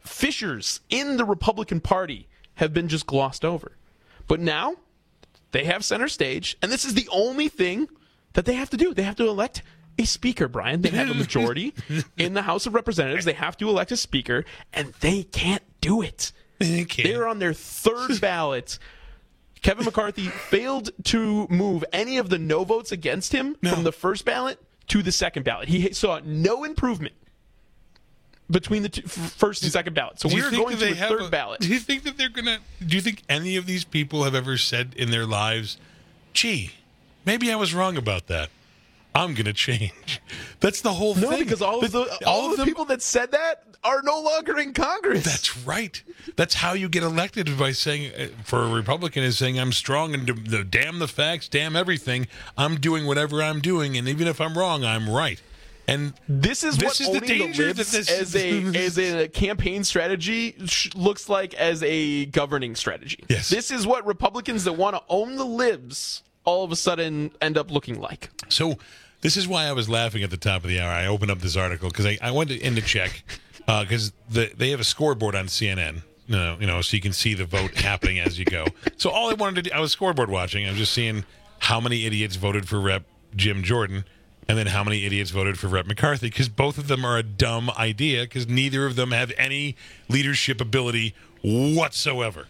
fissures in the Republican Party have been just glossed over. But now they have center stage, and this is the only thing that they have to do. They have to elect a speaker, Brian. They have a majority in the House of Representatives. They have to elect a speaker, and they can't do it. They can't. They're on their third ballot. Kevin McCarthy failed to move any of the no votes against him no. from the first ballot to the second ballot. He saw no improvement between the two, first and second ballot. So we're going to a third a, ballot. Do you think that they're going to... Do you think any of these people have ever said in their lives, gee, maybe I was wrong about that. I'm going to change. That's the whole no, thing. No, because all of the, all, all of the them, people that said that are no longer in Congress. That's right. That's how you get elected, by saying, for a Republican, is saying, I'm strong and the, damn the facts, damn everything. I'm doing whatever I'm doing, and even if I'm wrong, I'm right. And this is this what is the danger the that this as a as a campaign strategy sh- looks like as a governing strategy. Yes. This is what Republicans that want to own the libs all of a sudden end up looking like. So this is why I was laughing at the top of the hour. I opened up this article because I, I went in to check because uh, the, they have a scoreboard on C N N. You know, you know, so you can see the vote happening as you go. So all I wanted to do, I was scoreboard watching. I was just seeing how many idiots voted for Rep Jim Jordan. And then how many idiots voted for Rep McCarthy, because both of them are a dumb idea, because neither of them have any leadership ability whatsoever.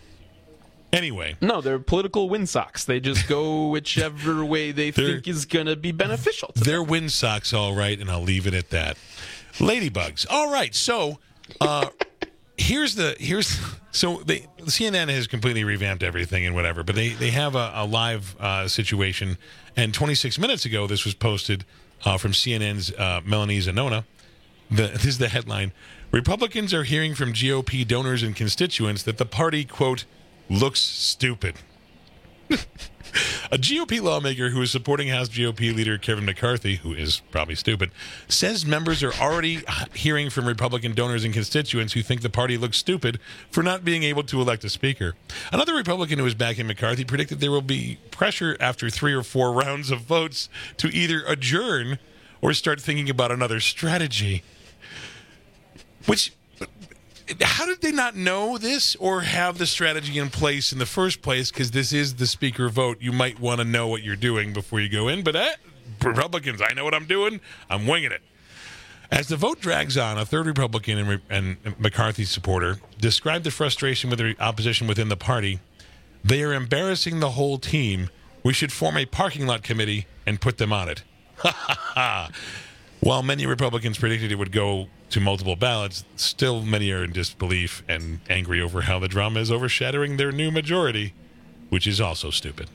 Anyway. No, they're political windsocks. They just go whichever way they think is going to be beneficial to They're them. windsocks, all right, and I'll leave it at that. Ladybugs. All right, so uh, here's the... here's So they, C N N has completely revamped everything and whatever, but they, they have a, a live uh, situation, and twenty-six minutes ago this was posted uh, from C N N's uh, Melanie Zanona. The, this is the headline. Republicans are hearing from G O P donors and constituents that the party, quote, looks stupid. A G O P lawmaker who is supporting House G O P leader Kevin McCarthy, who is probably stupid, says members are already hearing from Republican donors and constituents who think the party looks stupid for not being able to elect a speaker. Another Republican who is backing McCarthy predicted there will be pressure after three or four rounds of votes to either adjourn or start thinking about another strategy. Which... How did they not know this or have the strategy in place in the first place? Because this is the speaker vote. You might want to know what you're doing before you go in. But eh, Republicans, I know what I'm doing. I'm winging it. As the vote drags on, a third Republican and, and McCarthy supporter described the frustration with the opposition within the party. They are embarrassing the whole team. We should form a parking lot committee and put them on it. Ha ha ha. While many Republicans predicted it would go to multiple ballots, still many are in disbelief and angry over how the drama is overshadowing their new majority, which is also stupid.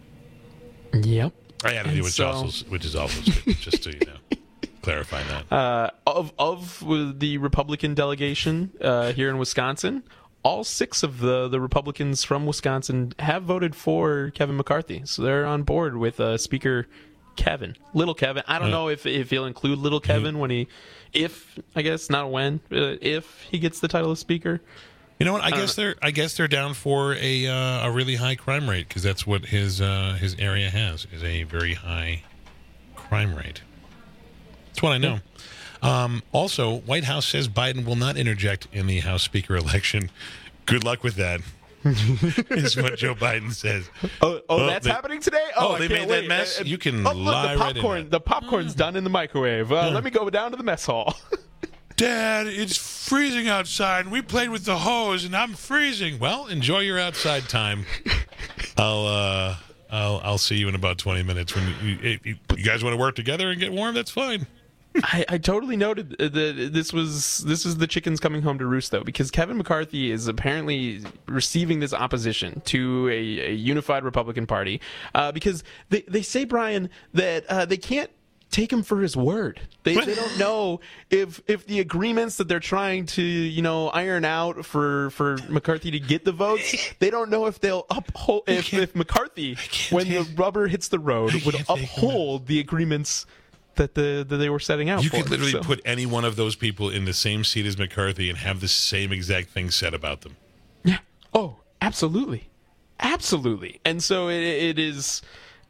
Yep. I added which, so, also, which is also stupid, just to you know, clarify that. Uh, of, of the Republican delegation uh, here in Wisconsin, all six of the, the Republicans from Wisconsin have voted for Kevin McCarthy. So they're on board with uh, Speaker Kevin, little Kevin. I don't know if if he'll include little Kevin when he, if I guess not when, uh, if he gets the title of speaker. You know what? I, I know. guess they're I guess they're down for a uh, a really high crime rate because that's what his uh, his area has is a very high crime rate. That's what I know. Um, also, White House says Biden will not interject in the House Speaker election. Good luck with that. Is what Joe Biden says. Oh, oh, oh that's they, happening today? Oh, oh I they can't made wait. that mess? Uh, you can oh, look, lie the right popcorn, in The popcorn's mm. done in the microwave. Uh, let me go down to the mess hall. Dad, it's freezing outside. We played with the hose, and I'm freezing. Well, enjoy your outside time. I'll uh, I'll I'll see you in about twenty minutes. When you, you, you guys want to work together and get warm, that's fine. I, I totally noted that this was this is the chickens coming home to roost, though, because Kevin McCarthy is apparently receiving this opposition to a, a unified Republican Party uh, because they, they say, Brian, that uh, they can't take him for his word. They they don't know if if the agreements that they're trying to you know iron out for, for McCarthy to get the votes, they don't know if they'll uphold if, if McCarthy, when the rubber hits the road, would uphold the agreements that the that they were setting out you for. You could literally so. put any one of those people in the same seat as McCarthy and have the same exact thing said about them. Yeah. Oh, absolutely. Absolutely. And so it, it is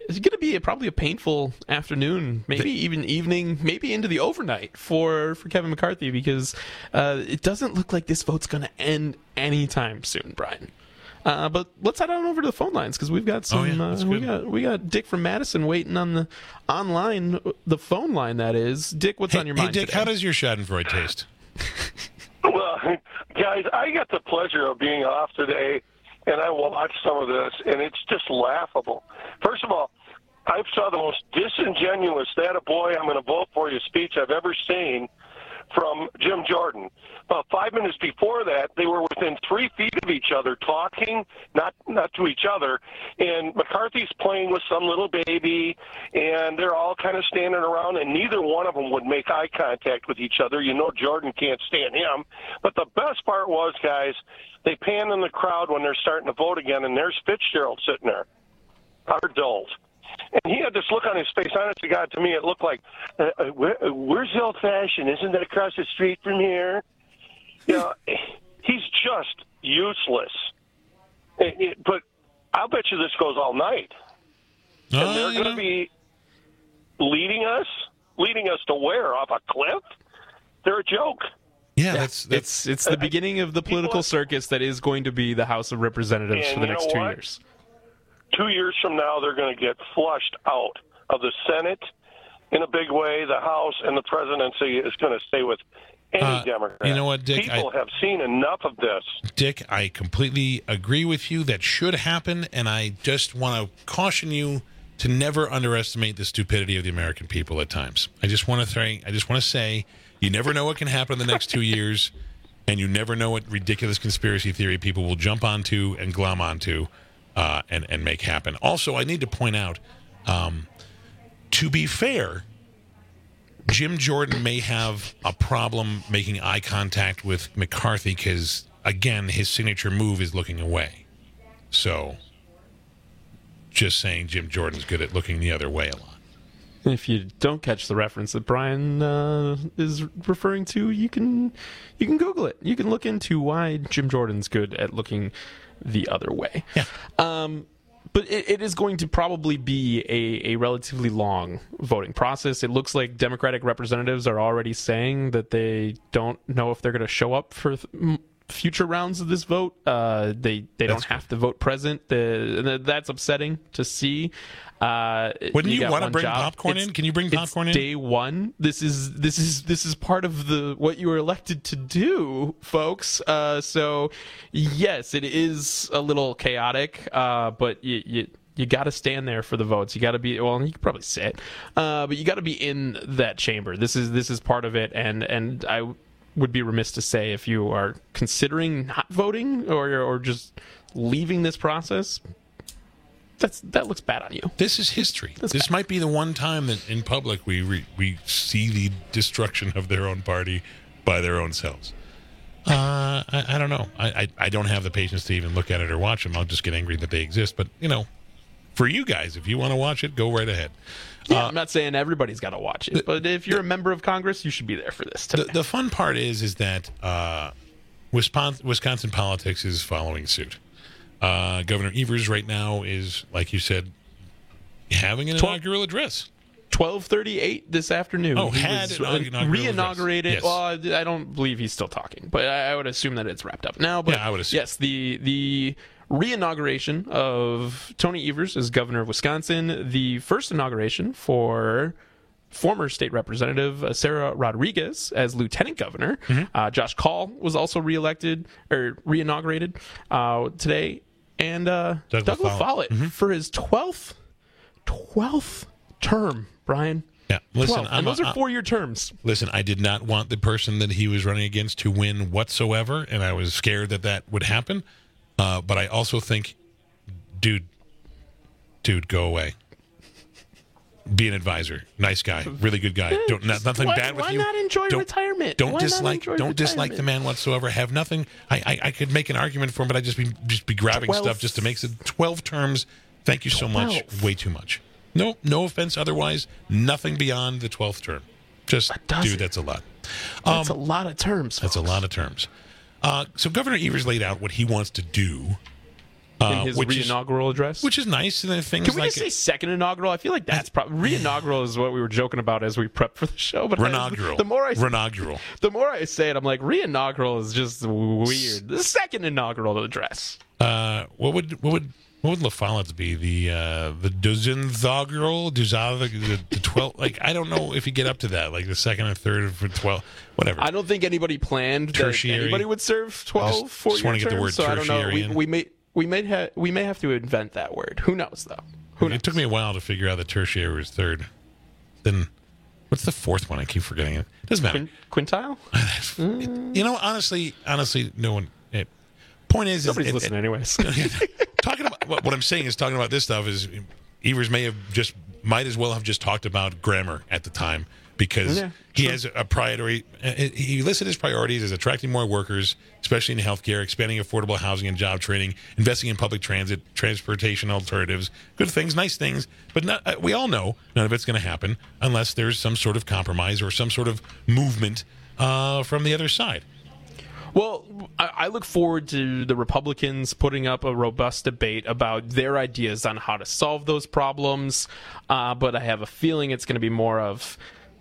it's going to be a, probably a painful afternoon, maybe even evening, maybe into the overnight for, for Kevin McCarthy, because uh, it doesn't look like this vote's going to end anytime soon, Brian. Uh, but let's head on over to the phone lines, because we've got some. Oh, yeah, uh, we got we got Dick from Madison waiting on the online the phone line. That is, Dick. What's hey, on your hey, mind Dick, today? how does your Schadenfreude taste? Well, guys, I got the pleasure of being off today, and I watched some of this, and it's just laughable. First of all, I saw the most disingenuous, that a boy, I'm going to vote for you speech I've ever seen from Jim Jordan. About five minutes before that, they were within three feet of each other talking, not not to each other, and McCarthy's playing with some little baby, and they're all kind of standing around, and neither one of them would make eye contact with each other. You know Jordan can't stand him. But the best part was, guys, they pan in the crowd when they're starting to vote again, and there's Fitzgerald sitting there, our adult. And he had this look on his face. Honest to God, to me, it looked like, uh, uh, where, uh, where's the old-fashioned? Isn't that across the street from here? You know, he's just useless. It, it, but I'll bet you this goes all night. Uh, and they're going to be leading us, leading us to where? Off a cliff? They're a joke. Yeah, that's, that's it's it's the beginning of the political circus that is going to be the House of Representatives And for the you next know two what? years. Two years from now, they're going to get flushed out of the Senate in a big way. The House and the presidency is going to stay with any Uh, Democrat. you know what, Dick, People I- have seen enough of this. Dick, I completely agree with you. That should happen, and I just want to caution you to never underestimate the stupidity of the American people at times. I just want to say, I just want to say, you never know what can happen in the next two years, and you never know what ridiculous conspiracy theory people will jump onto and glom onto uh, and and make happen. Also, I need to point out, um, to be fair, Jim Jordan may have a problem making eye contact with McCarthy because, again, his signature move is looking away. So, just saying Jim Jordan's good at looking the other way a lot. If you don't catch the reference that Brian uh, is referring to, you can you can Google it. You can look into why Jim Jordan's good at looking the other way. Yeah. Um, But it, it is going to probably be a, a relatively long voting process. It looks like Democratic representatives are already saying that they don't know if they're going to show up for th- m- future rounds of this vote. Uh, they they don't have to vote present. The, the, that's upsetting to see. Uh, Wouldn't you, got want to one bring job. popcorn It's- in? Can you bring it's popcorn in? Day one. This is this is this is part of the what you were elected to do, folks. Uh, so yes, it is a little chaotic, uh, but you. you You got to stand there for the votes. You got to be well. You can probably sit, uh, but you got to be in that chamber. This is this is part of it, and and I would be remiss to say if you are considering not voting or or just leaving this process, that's that looks bad on you. This is history. That's this bad. Might be the one time that in public we re, we see the destruction of their own party by their own selves. Uh, I, I don't know. I, I I don't have the patience to even look at it or watch them. I'll just get angry that they exist. But you know. For you guys, if you want to watch it, go right ahead. Yeah, uh, I'm not saying everybody's got to watch it, the, but if you're the, a member of Congress, you should be there for this today. The, the fun part is is that uh, Wisconsin, Wisconsin politics is following suit. Uh, Governor Evers right now is, like you said, having an twelve, inaugural address. twelve thirty-eight this afternoon. Oh, he had was, an uh, inaugural re-inaugurated. Yes. Well, I don't believe he's still talking, but I, I would assume that it's wrapped up now. But yeah, I would assume. Yes, the the re-inauguration of Tony Evers as governor of Wisconsin, the first inauguration for former state representative uh, Sarah Rodriguez as lieutenant governor. Mm-hmm. Uh, Josh Kaul was also re-elected or re-inaugurated uh, today, and uh, Doug, Doug LaFollette mm-hmm. for his twelfth twelfth term, Brian. Yeah, listen, and those are four-year terms. Listen, I did not want the person that he was running against to win whatsoever, and I was scared that that would happen. Uh, but I also think, dude, dude, go away. Be an advisor. Nice guy, really good guy. Don't not, nothing why, bad with why you. Why not enjoy don't, retirement? Don't why dislike. Don't retirement? dislike the man whatsoever. Have nothing. I, I I could make an argument for him, but I'd just be just be grabbing twelve stuff just to make it twelve terms. Thank you so twelve much. Way too much. No, no offense. Otherwise, nothing beyond the twelfth term. Just dude, that's a lot. Um, that's a lot of terms. That's folks. a lot of terms. Uh, so Governor Evers laid out what he wants to do in uh, his which re-inaugural is, address. which is nice. And then things Can we like just say second inaugural? I feel like that's probably re-inaugural is what we were joking about as we prepped for the show. But Renaugural. I, the more I Renaugural. the more I say it, I'm like re-inaugural is just weird. The second inaugural address. Uh, what would what would what would La Follette's be? The uh, the dozenthaugural, the the twelve. Like I don't know if you get up to that, like the second or third for twelve, whatever. I don't think anybody planned Tertiary. that anybody would serve twelve, just, four just want year to get the word terms, so I don't know. tertiary We, in. we may we may have we may have to invent that word. Who knows though? Who knows? It took me a while to figure out that tertiary was third. Then what's the fourth one? I keep forgetting it. Doesn't matter. Quin- quintile? You know, honestly, honestly, no one. It, point is, Nobody's is, listening it, anyways. talking about what, what I'm saying is talking about this stuff is Evers may have just might as well have just talked about grammar at the time because Yeah, he true. has a priority. He listed his priorities as attracting more workers, especially in healthcare, expanding affordable housing and job training, investing in public transit, transportation alternatives. Good things, nice things, but not, uh, we all know none of it's going to happen unless there's some sort of compromise or some sort of movement uh, from the other side. Well, I I look forward to the Republicans putting up a robust debate about their ideas on how to solve those problems, uh, but I have a feeling it's going to be more of,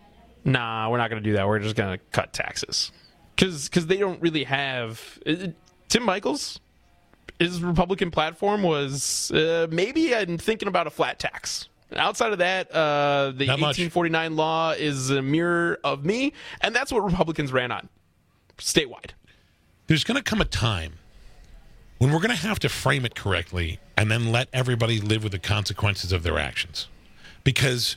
nah, we're not going to do that. We're just going to cut taxes. Because they don't really have... Uh, Tim Michaels, his Republican platform was, uh, maybe I'm thinking about a flat tax. Outside of that, uh, the eighteen forty-nine law is a mirror of me, and that's what Republicans ran on, statewide. There's going to come a time when we're going to have to frame it correctly and then let everybody live with the consequences of their actions. Because,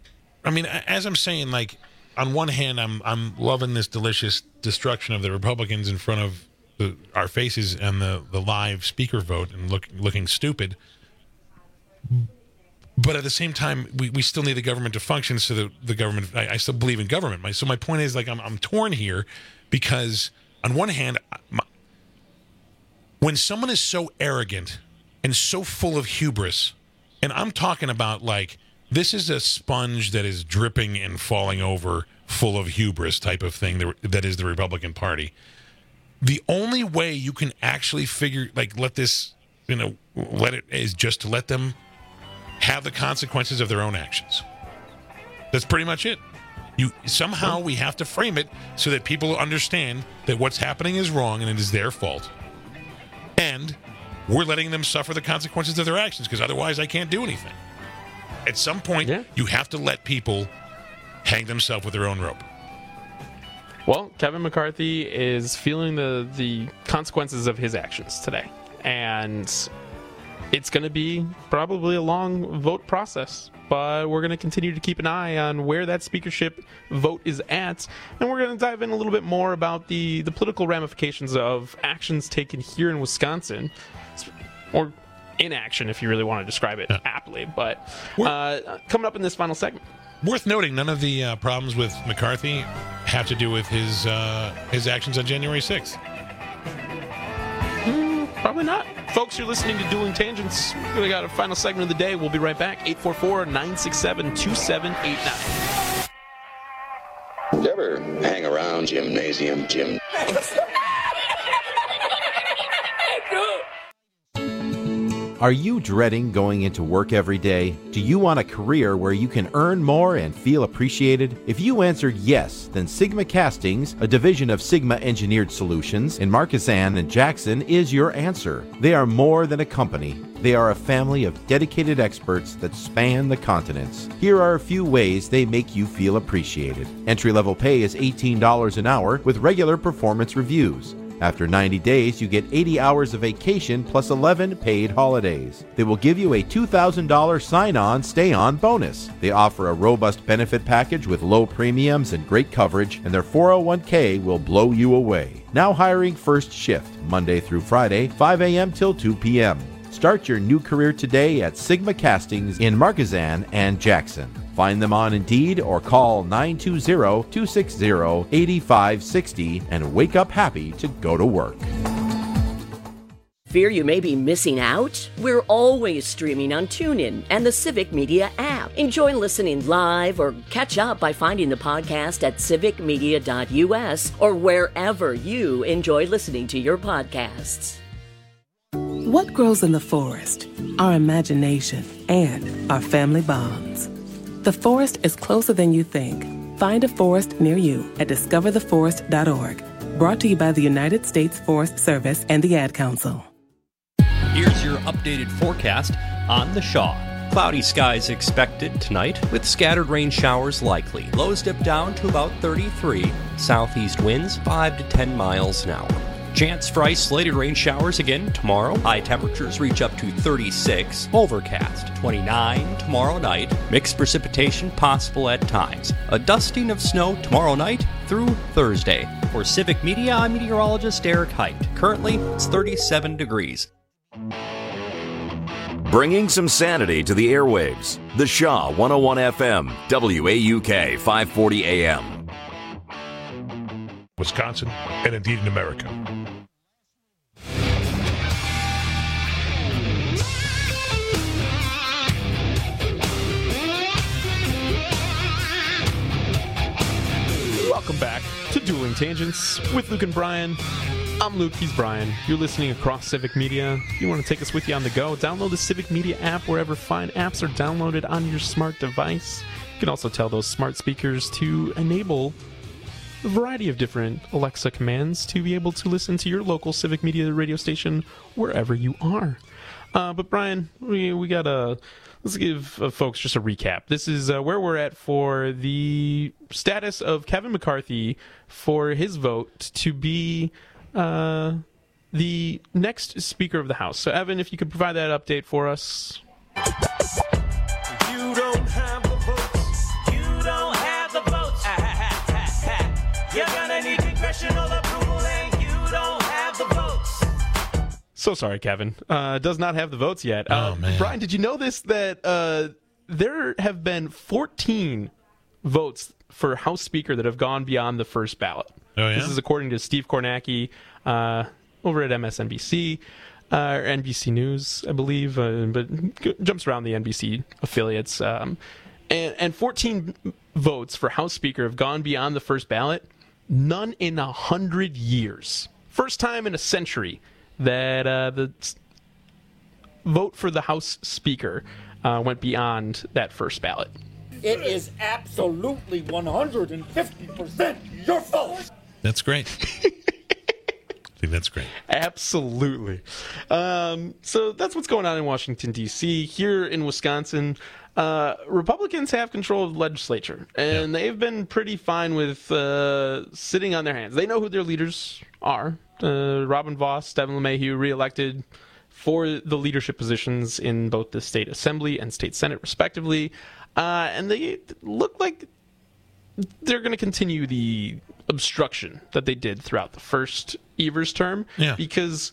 I mean, as I'm saying, like, on one hand, I'm I'm loving this delicious destruction of the Republicans in front of the, our faces and the, the live speaker vote and look, looking stupid. But at the same time, we, we still need the government to function so that the government, I, I still believe in government. My, so my point is, like, I'm, I'm torn here because... On one hand, my, when someone is so arrogant and so full of hubris, and I'm talking about like this is a sponge that is dripping and falling over, full of hubris type of thing that, that is the Republican Party. The only way you can actually figure, like, let this, you know, let it is just to let them have the consequences of their own actions. That's pretty much it. You, somehow we have to frame it so that people understand that what's happening is wrong and it is their fault. And we're letting them suffer the consequences of their actions because otherwise I can't do anything. At some point, yeah. you have to let people hang themselves with their own rope. Well, Kevin McCarthy is feeling the, the consequences of his actions today. And it's going to be probably a long vote process. But we're going to continue to keep an eye on where that speakership vote is at. And we're going to dive in a little bit more about the, the political ramifications of actions taken here in Wisconsin. Or inaction, if you really want to describe it yeah. aptly. But uh, coming up in this final segment. Worth noting, none of the uh, problems with McCarthy have to do with his, uh, his actions on January sixth. Mm, probably not. Folks, you're listening to Dueling Tangents. We got a final segment of the day. We'll be right back. eight four four, nine six seven, two seven eight nine. Did you ever hang around gymnasium, gym? Are you dreading going into work every day? Do you want a career where you can earn more and feel appreciated? If you answered yes, then Sigma Castings, a division of Sigma Engineered Solutions in Markesan and Jackson, is your answer. They are more than a company. They are a family of dedicated experts that span the continents. Here are a few ways they make you feel appreciated. Entry-level pay is eighteen dollars an hour with regular performance reviews. After ninety days, you get eighty hours of vacation plus eleven paid holidays. They will give you a two thousand dollars sign-on, stay-on bonus. They offer a robust benefit package with low premiums and great coverage, and their four oh one k will blow you away. Now hiring first shift, Monday through Friday, five a.m. till two p.m. Start your new career today at Sigma Castings in Markesan and Jackson. Find them on Indeed or call nine two zero, two six zero, eight five six zero and wake up happy to go to work. Fear you may be missing out? We're always streaming on TuneIn and the Civic Media app. Enjoy listening live or catch up by finding the podcast at civic media dot u s or wherever you enjoy listening to your podcasts. What grows in the forest? Our imagination and our family bonds. The forest is closer than you think. Find a forest near you at discover the forest dot org. Brought to you by the United States Forest Service and the Ad Council. Here's your updated forecast on the Shaw. Cloudy skies expected tonight with scattered rain showers likely. Lows dip down to about thirty-three. Southeast winds five to ten miles an hour. Chance for isolated rain showers again tomorrow. High temperatures reach up to thirty-six. Overcast, twenty-nine tomorrow night. Mixed precipitation possible at times. A dusting of snow tomorrow night through Thursday. For Civic Media, I'm meteorologist Eric Height. Currently, it's thirty-seven degrees. Bringing some sanity to the airwaves. The Shaw one oh one F M, W A U K five forty A M. Wisconsin, and indeed in America. Welcome back to Dueling Tangents with Luke and Brian. I'm Luke, he's Brian. You're listening across Civic Media. If you want to take us with you on the go, download the Civic Media app wherever fine apps are downloaded on your smart device. You can also tell those smart speakers to enable a variety of different Alexa commands to be able to listen to your local Civic Media radio station wherever you are. Uh, but Brian, we we got a let's give uh, folks just a recap. This is uh, where we're at for the status of Kevin McCarthy for his vote to be uh, the next Speaker of the House. So, Evan, if you could provide that update for us. You don't have the votes. You don't have the votes. Ah, ha, ha, ha. You're gonna need congressional approval, and you don't have the votes. So sorry, Kevin. Uh, does not have the votes yet. Oh, uh, man. Brian, did you know this, that uh, there have been fourteen votes for House Speaker that have gone beyond the first ballot? Oh, yeah? This is according to Steve Kornacki uh, over at M S N B C, uh, or N B C News, I believe, uh, but g- jumps around the N B C affiliates. Um, and, and fourteen votes for House Speaker have gone beyond the first ballot. None in a hundred years. First time in a century that uh, the vote for the House Speaker uh, went beyond that first ballot. It is absolutely one hundred fifty percent your fault. That's great. I think that's great. Absolutely. Um, so that's what's going on in Washington, D C. Here in Wisconsin, uh, Republicans have control of the legislature, and yeah. they've been pretty fine with uh, sitting on their hands. They know who their leaders are. Uh, Robin Vos, Devin LeMahieu, reelected for the leadership positions in both the state assembly and state senate, respectively. Uh, and they look like they're going to continue the obstruction that they did throughout the first Evers term. Yeah. Because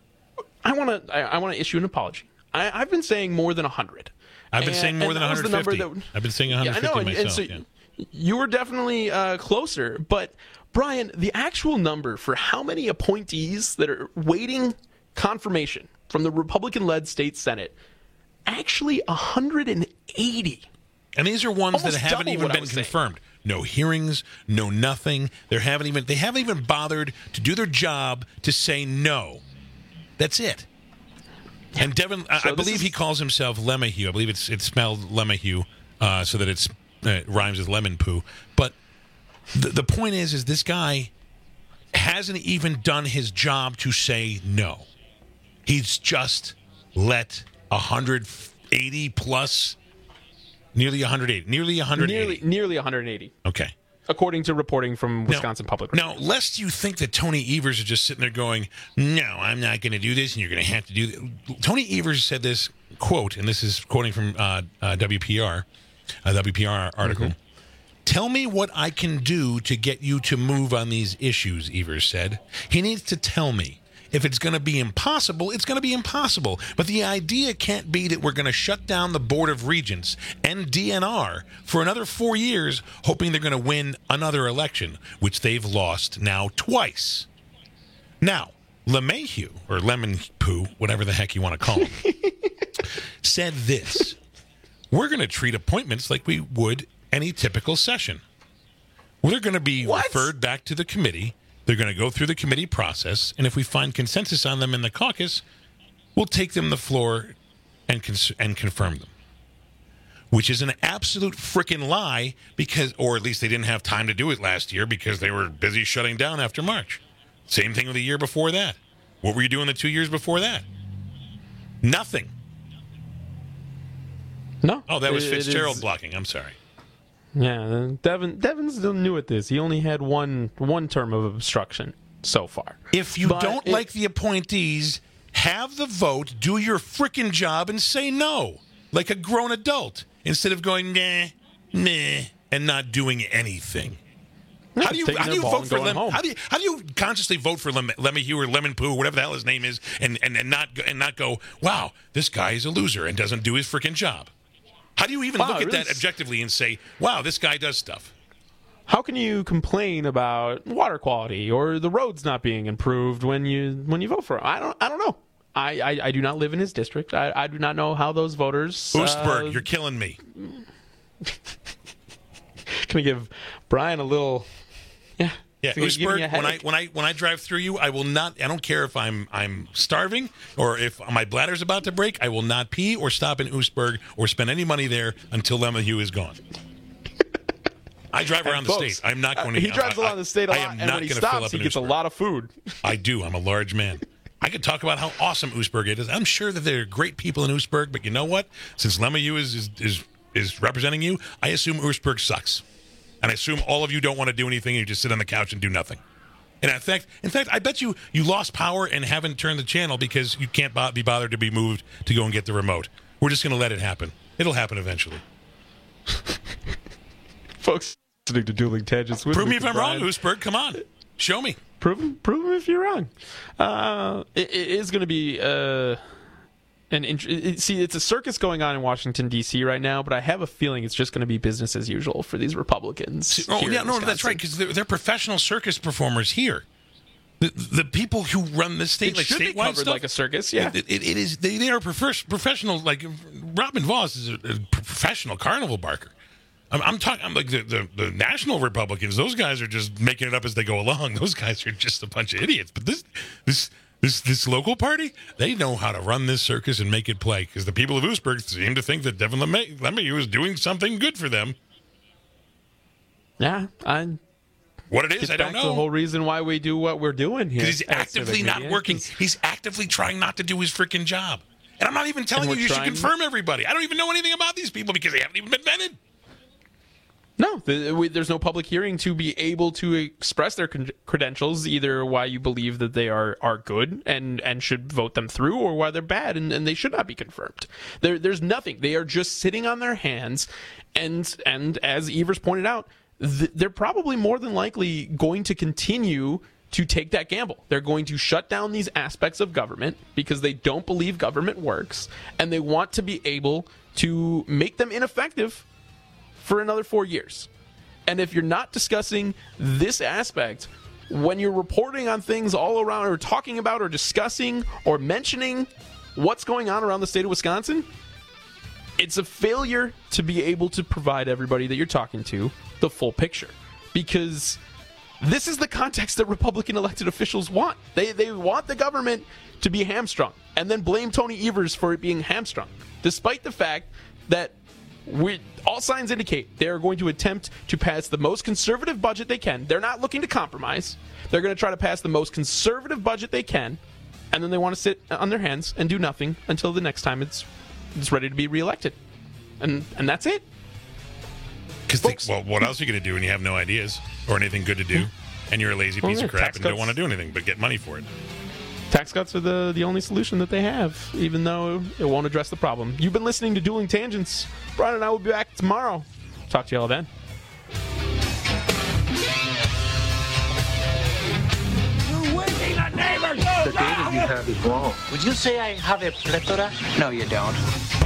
I want to I, I want to issue an apology. I, I've been saying more than one hundred. I've been and, saying more than one hundred fifty. That, I've been saying one hundred fifty yeah, I know, myself. And so yeah. You were definitely uh, closer. But, Brian, the actual number for how many appointees that are waiting confirmation from the Republican-led state Senate, actually one hundred eighty. And these are ones Almost that haven't even been confirmed. Saying. No hearings, no nothing. They haven't even they haven't even bothered to do their job to say no. That's it. Yeah. And Devin, I, so I believe is... he calls himself LeMahieu. I believe it's it's spelled LeMahieu, uh, so that it's uh, it rhymes with lemon poo. But the the point is, is this guy hasn't even done his job to say no. He's just let one hundred eighty plus. Nearly one hundred eighty. Nearly one hundred eighty. Nearly, nearly one hundred eighty. Okay. According to reporting from Wisconsin now, Public Radio. Now, lest you think that Tony Evers is just sitting there going, no, I'm not going to do this, and you're going to have to do this. Tony Evers said this, quote, and this is quoting from uh, uh, W P R, a W P R article. Mm-hmm. Tell me what I can do to get you to move on these issues, Evers said. He needs to tell me. If it's going to be impossible, it's going to be impossible. But the idea can't be that we're going to shut down the Board of Regents and D N R for another four years, hoping they're going to win another election, which they've lost now twice. Now, LeMahieu, or Lemon Poo, whatever the heck you want to call him, said this. We're going to treat appointments like we would any typical session. They're going to be what? referred back to the committee. They're going to go through the committee process, and if we find consensus on them in the caucus, will take them the floor and cons- and confirm them, which is an absolute frickin' lie because, or at least they didn't have time to do it last year because they were busy shutting down after March. Same thing with the year before that. What were you doing the two years before that? Nothing. No. Oh, that was it- it Fitzgerald is- blocking. I'm sorry. Yeah, Devin. Devin's still new at this. He only had one one term of obstruction so far. If you But don't it- like the appointees, have the vote, do your frickin' job, and say no, like a grown adult, instead of going nah, nah, and not doing anything. How do you taking how do their you ball vote and for going Lem? home. How do you how do you consciously vote for Lem, Lemmyhugh or Lemon Poo, whatever the hell his name is, and, and, and not and not go, wow, this guy is a loser and doesn't do his frickin' job? How do you even Wow, look it at really that s- objectively and say, wow, this guy does stuff? How can you complain about water quality or the roads not being improved when you when you vote for him? I don't I don't know. I, I, I do not live in his district. I, I do not know how those voters. Oostburg, uh, you're killing me. Can we give Brian a little? Yeah. Yeah, It's gonna give me Oostburg, a when I headache. when I when I drive through you, I will not. I don't care if I'm I'm starving or if my bladder's about to break. I will not pee or stop in Oostburg or spend any money there until Lemahue is gone. I drive around And the folks, state. I'm not going to. uh, he drives I, around the state a I lot, am and not when he gonna fill stops, up he in gets a Oostburg. lot of food. I do. I'm a large man. I could talk about how awesome Oostburg is. I'm sure that there are great people in Oostburg, but you know what? Since Lemahue is is is, is representing you, I assume Oostburg sucks, and I assume all of you don't want to do anything. You just sit on the couch and do nothing. And in fact, in fact, I bet you you lost power and haven't turned the channel because you can't bo- be bothered to be moved to go and get the remote. We're just going to let it happen. It'll happen eventually. Folks, listening to Dueling Tangents with Prove me if I'm Brian. wrong, Oostburg. Come on, show me. Prove, prove him if you're wrong. Uh, it, it is going to be uh, an int- it, see. It's a circus going on in Washington D C right now, but I have a feeling it's just going to be business as usual for these Republicans. Oh here yeah, in no, Wisconsin. that's right because they're, they're professional circus performers here. The, the people who run the state, It like should be statewide covered stuff, like a circus. Yeah, it, it, it is. They, they are prof- professional. Like Robin Voss is a, a professional carnival barker. I'm, I'm talking. I'm like the, the the national Republicans. Those guys are just making it up as they go along. Those guys are just a bunch of idiots. But this this this this local party, they know how to run this circus and make it play. Because the people of Oostburg seem to think that Devin LeMay- Lemahue is doing something good for them. yeah. I. What it is, Gets I don't back to know. the whole reason why we do what we're doing here. Because he's at actively Civic not Media. working. He's actively trying not to do his freaking job. And I'm not even telling And you we're you should trying- confirm everybody. I don't even know anything about these people because they haven't even been vetted. No, the, we, there's no public hearing to be able to express their con- credentials, either why you believe that they are, are good and, and should vote them through, or why they're bad and, and they should not be confirmed. There, there's nothing. They are just sitting on their hands, and and as Evers pointed out, th- they're probably more than likely going to continue to take that gamble. They're going to shut down these aspects of government because they don't believe government works, and they want to be able to make them ineffective for another four years. And if you're not discussing this aspect when you're reporting on things all around, or talking about or discussing or mentioning what's going on around the state of Wisconsin, it's a failure to be able to provide everybody that you're talking to the full picture. Because this is the context that Republican elected officials want. They they want the government to be hamstrung and then blame Tony Evers for it being hamstrung, despite the fact that we, all signs indicate they are going to attempt to pass the most conservative budget they can. They're not looking to compromise. They're going to try to pass the most conservative budget they can, and then they want to sit on their hands and do nothing until the next time it's it's ready to be reelected. And and that's it. Because well, what else are you going to do when you have no ideas or anything good to do, and you're a lazy Well, piece yeah, of crap tax and don't cuts. want to do anything but get money for it? Tax cuts are the, the only solution that they have, even though it won't address the problem. You've been listening to Dueling Tangents. Brian and I will be back tomorrow. Talk to you all then. You're waking the neighbors! The data you have is wrong. Would you say I have a plethora? No, you don't.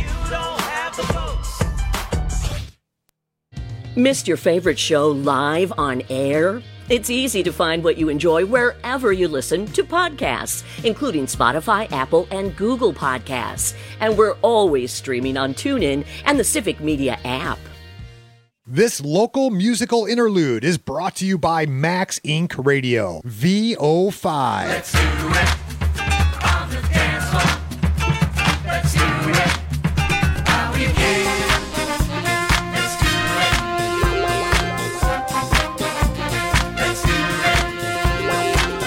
Missed your favorite show live on air? It's easy to find what you enjoy wherever you listen to podcasts, including Spotify, Apple, and Google Podcasts. And we're always streaming on TuneIn and the Civic Media app. This local musical interlude is brought to you by Max Incorporated. Radio, V O five. Let's do it on the dance floor.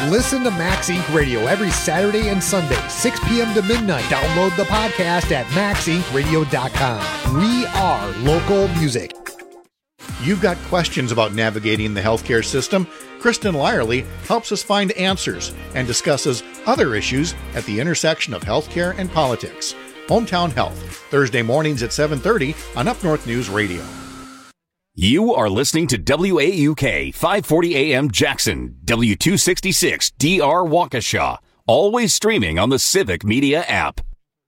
Listen to Max Incorporated. Radio every Saturday and Sunday, six p.m. to midnight. Download the podcast at max inc radio dot com. We are local music. You've got questions about navigating the healthcare system? Kristen Lyerly helps us find answers and discusses other issues at the intersection of healthcare and politics. Hometown Health, Thursday mornings at seven thirty on Up North News Radio. You are listening to W A U K five forty A M Jackson, W two sixty-six D R Waukesha, always streaming on the Civic Media app.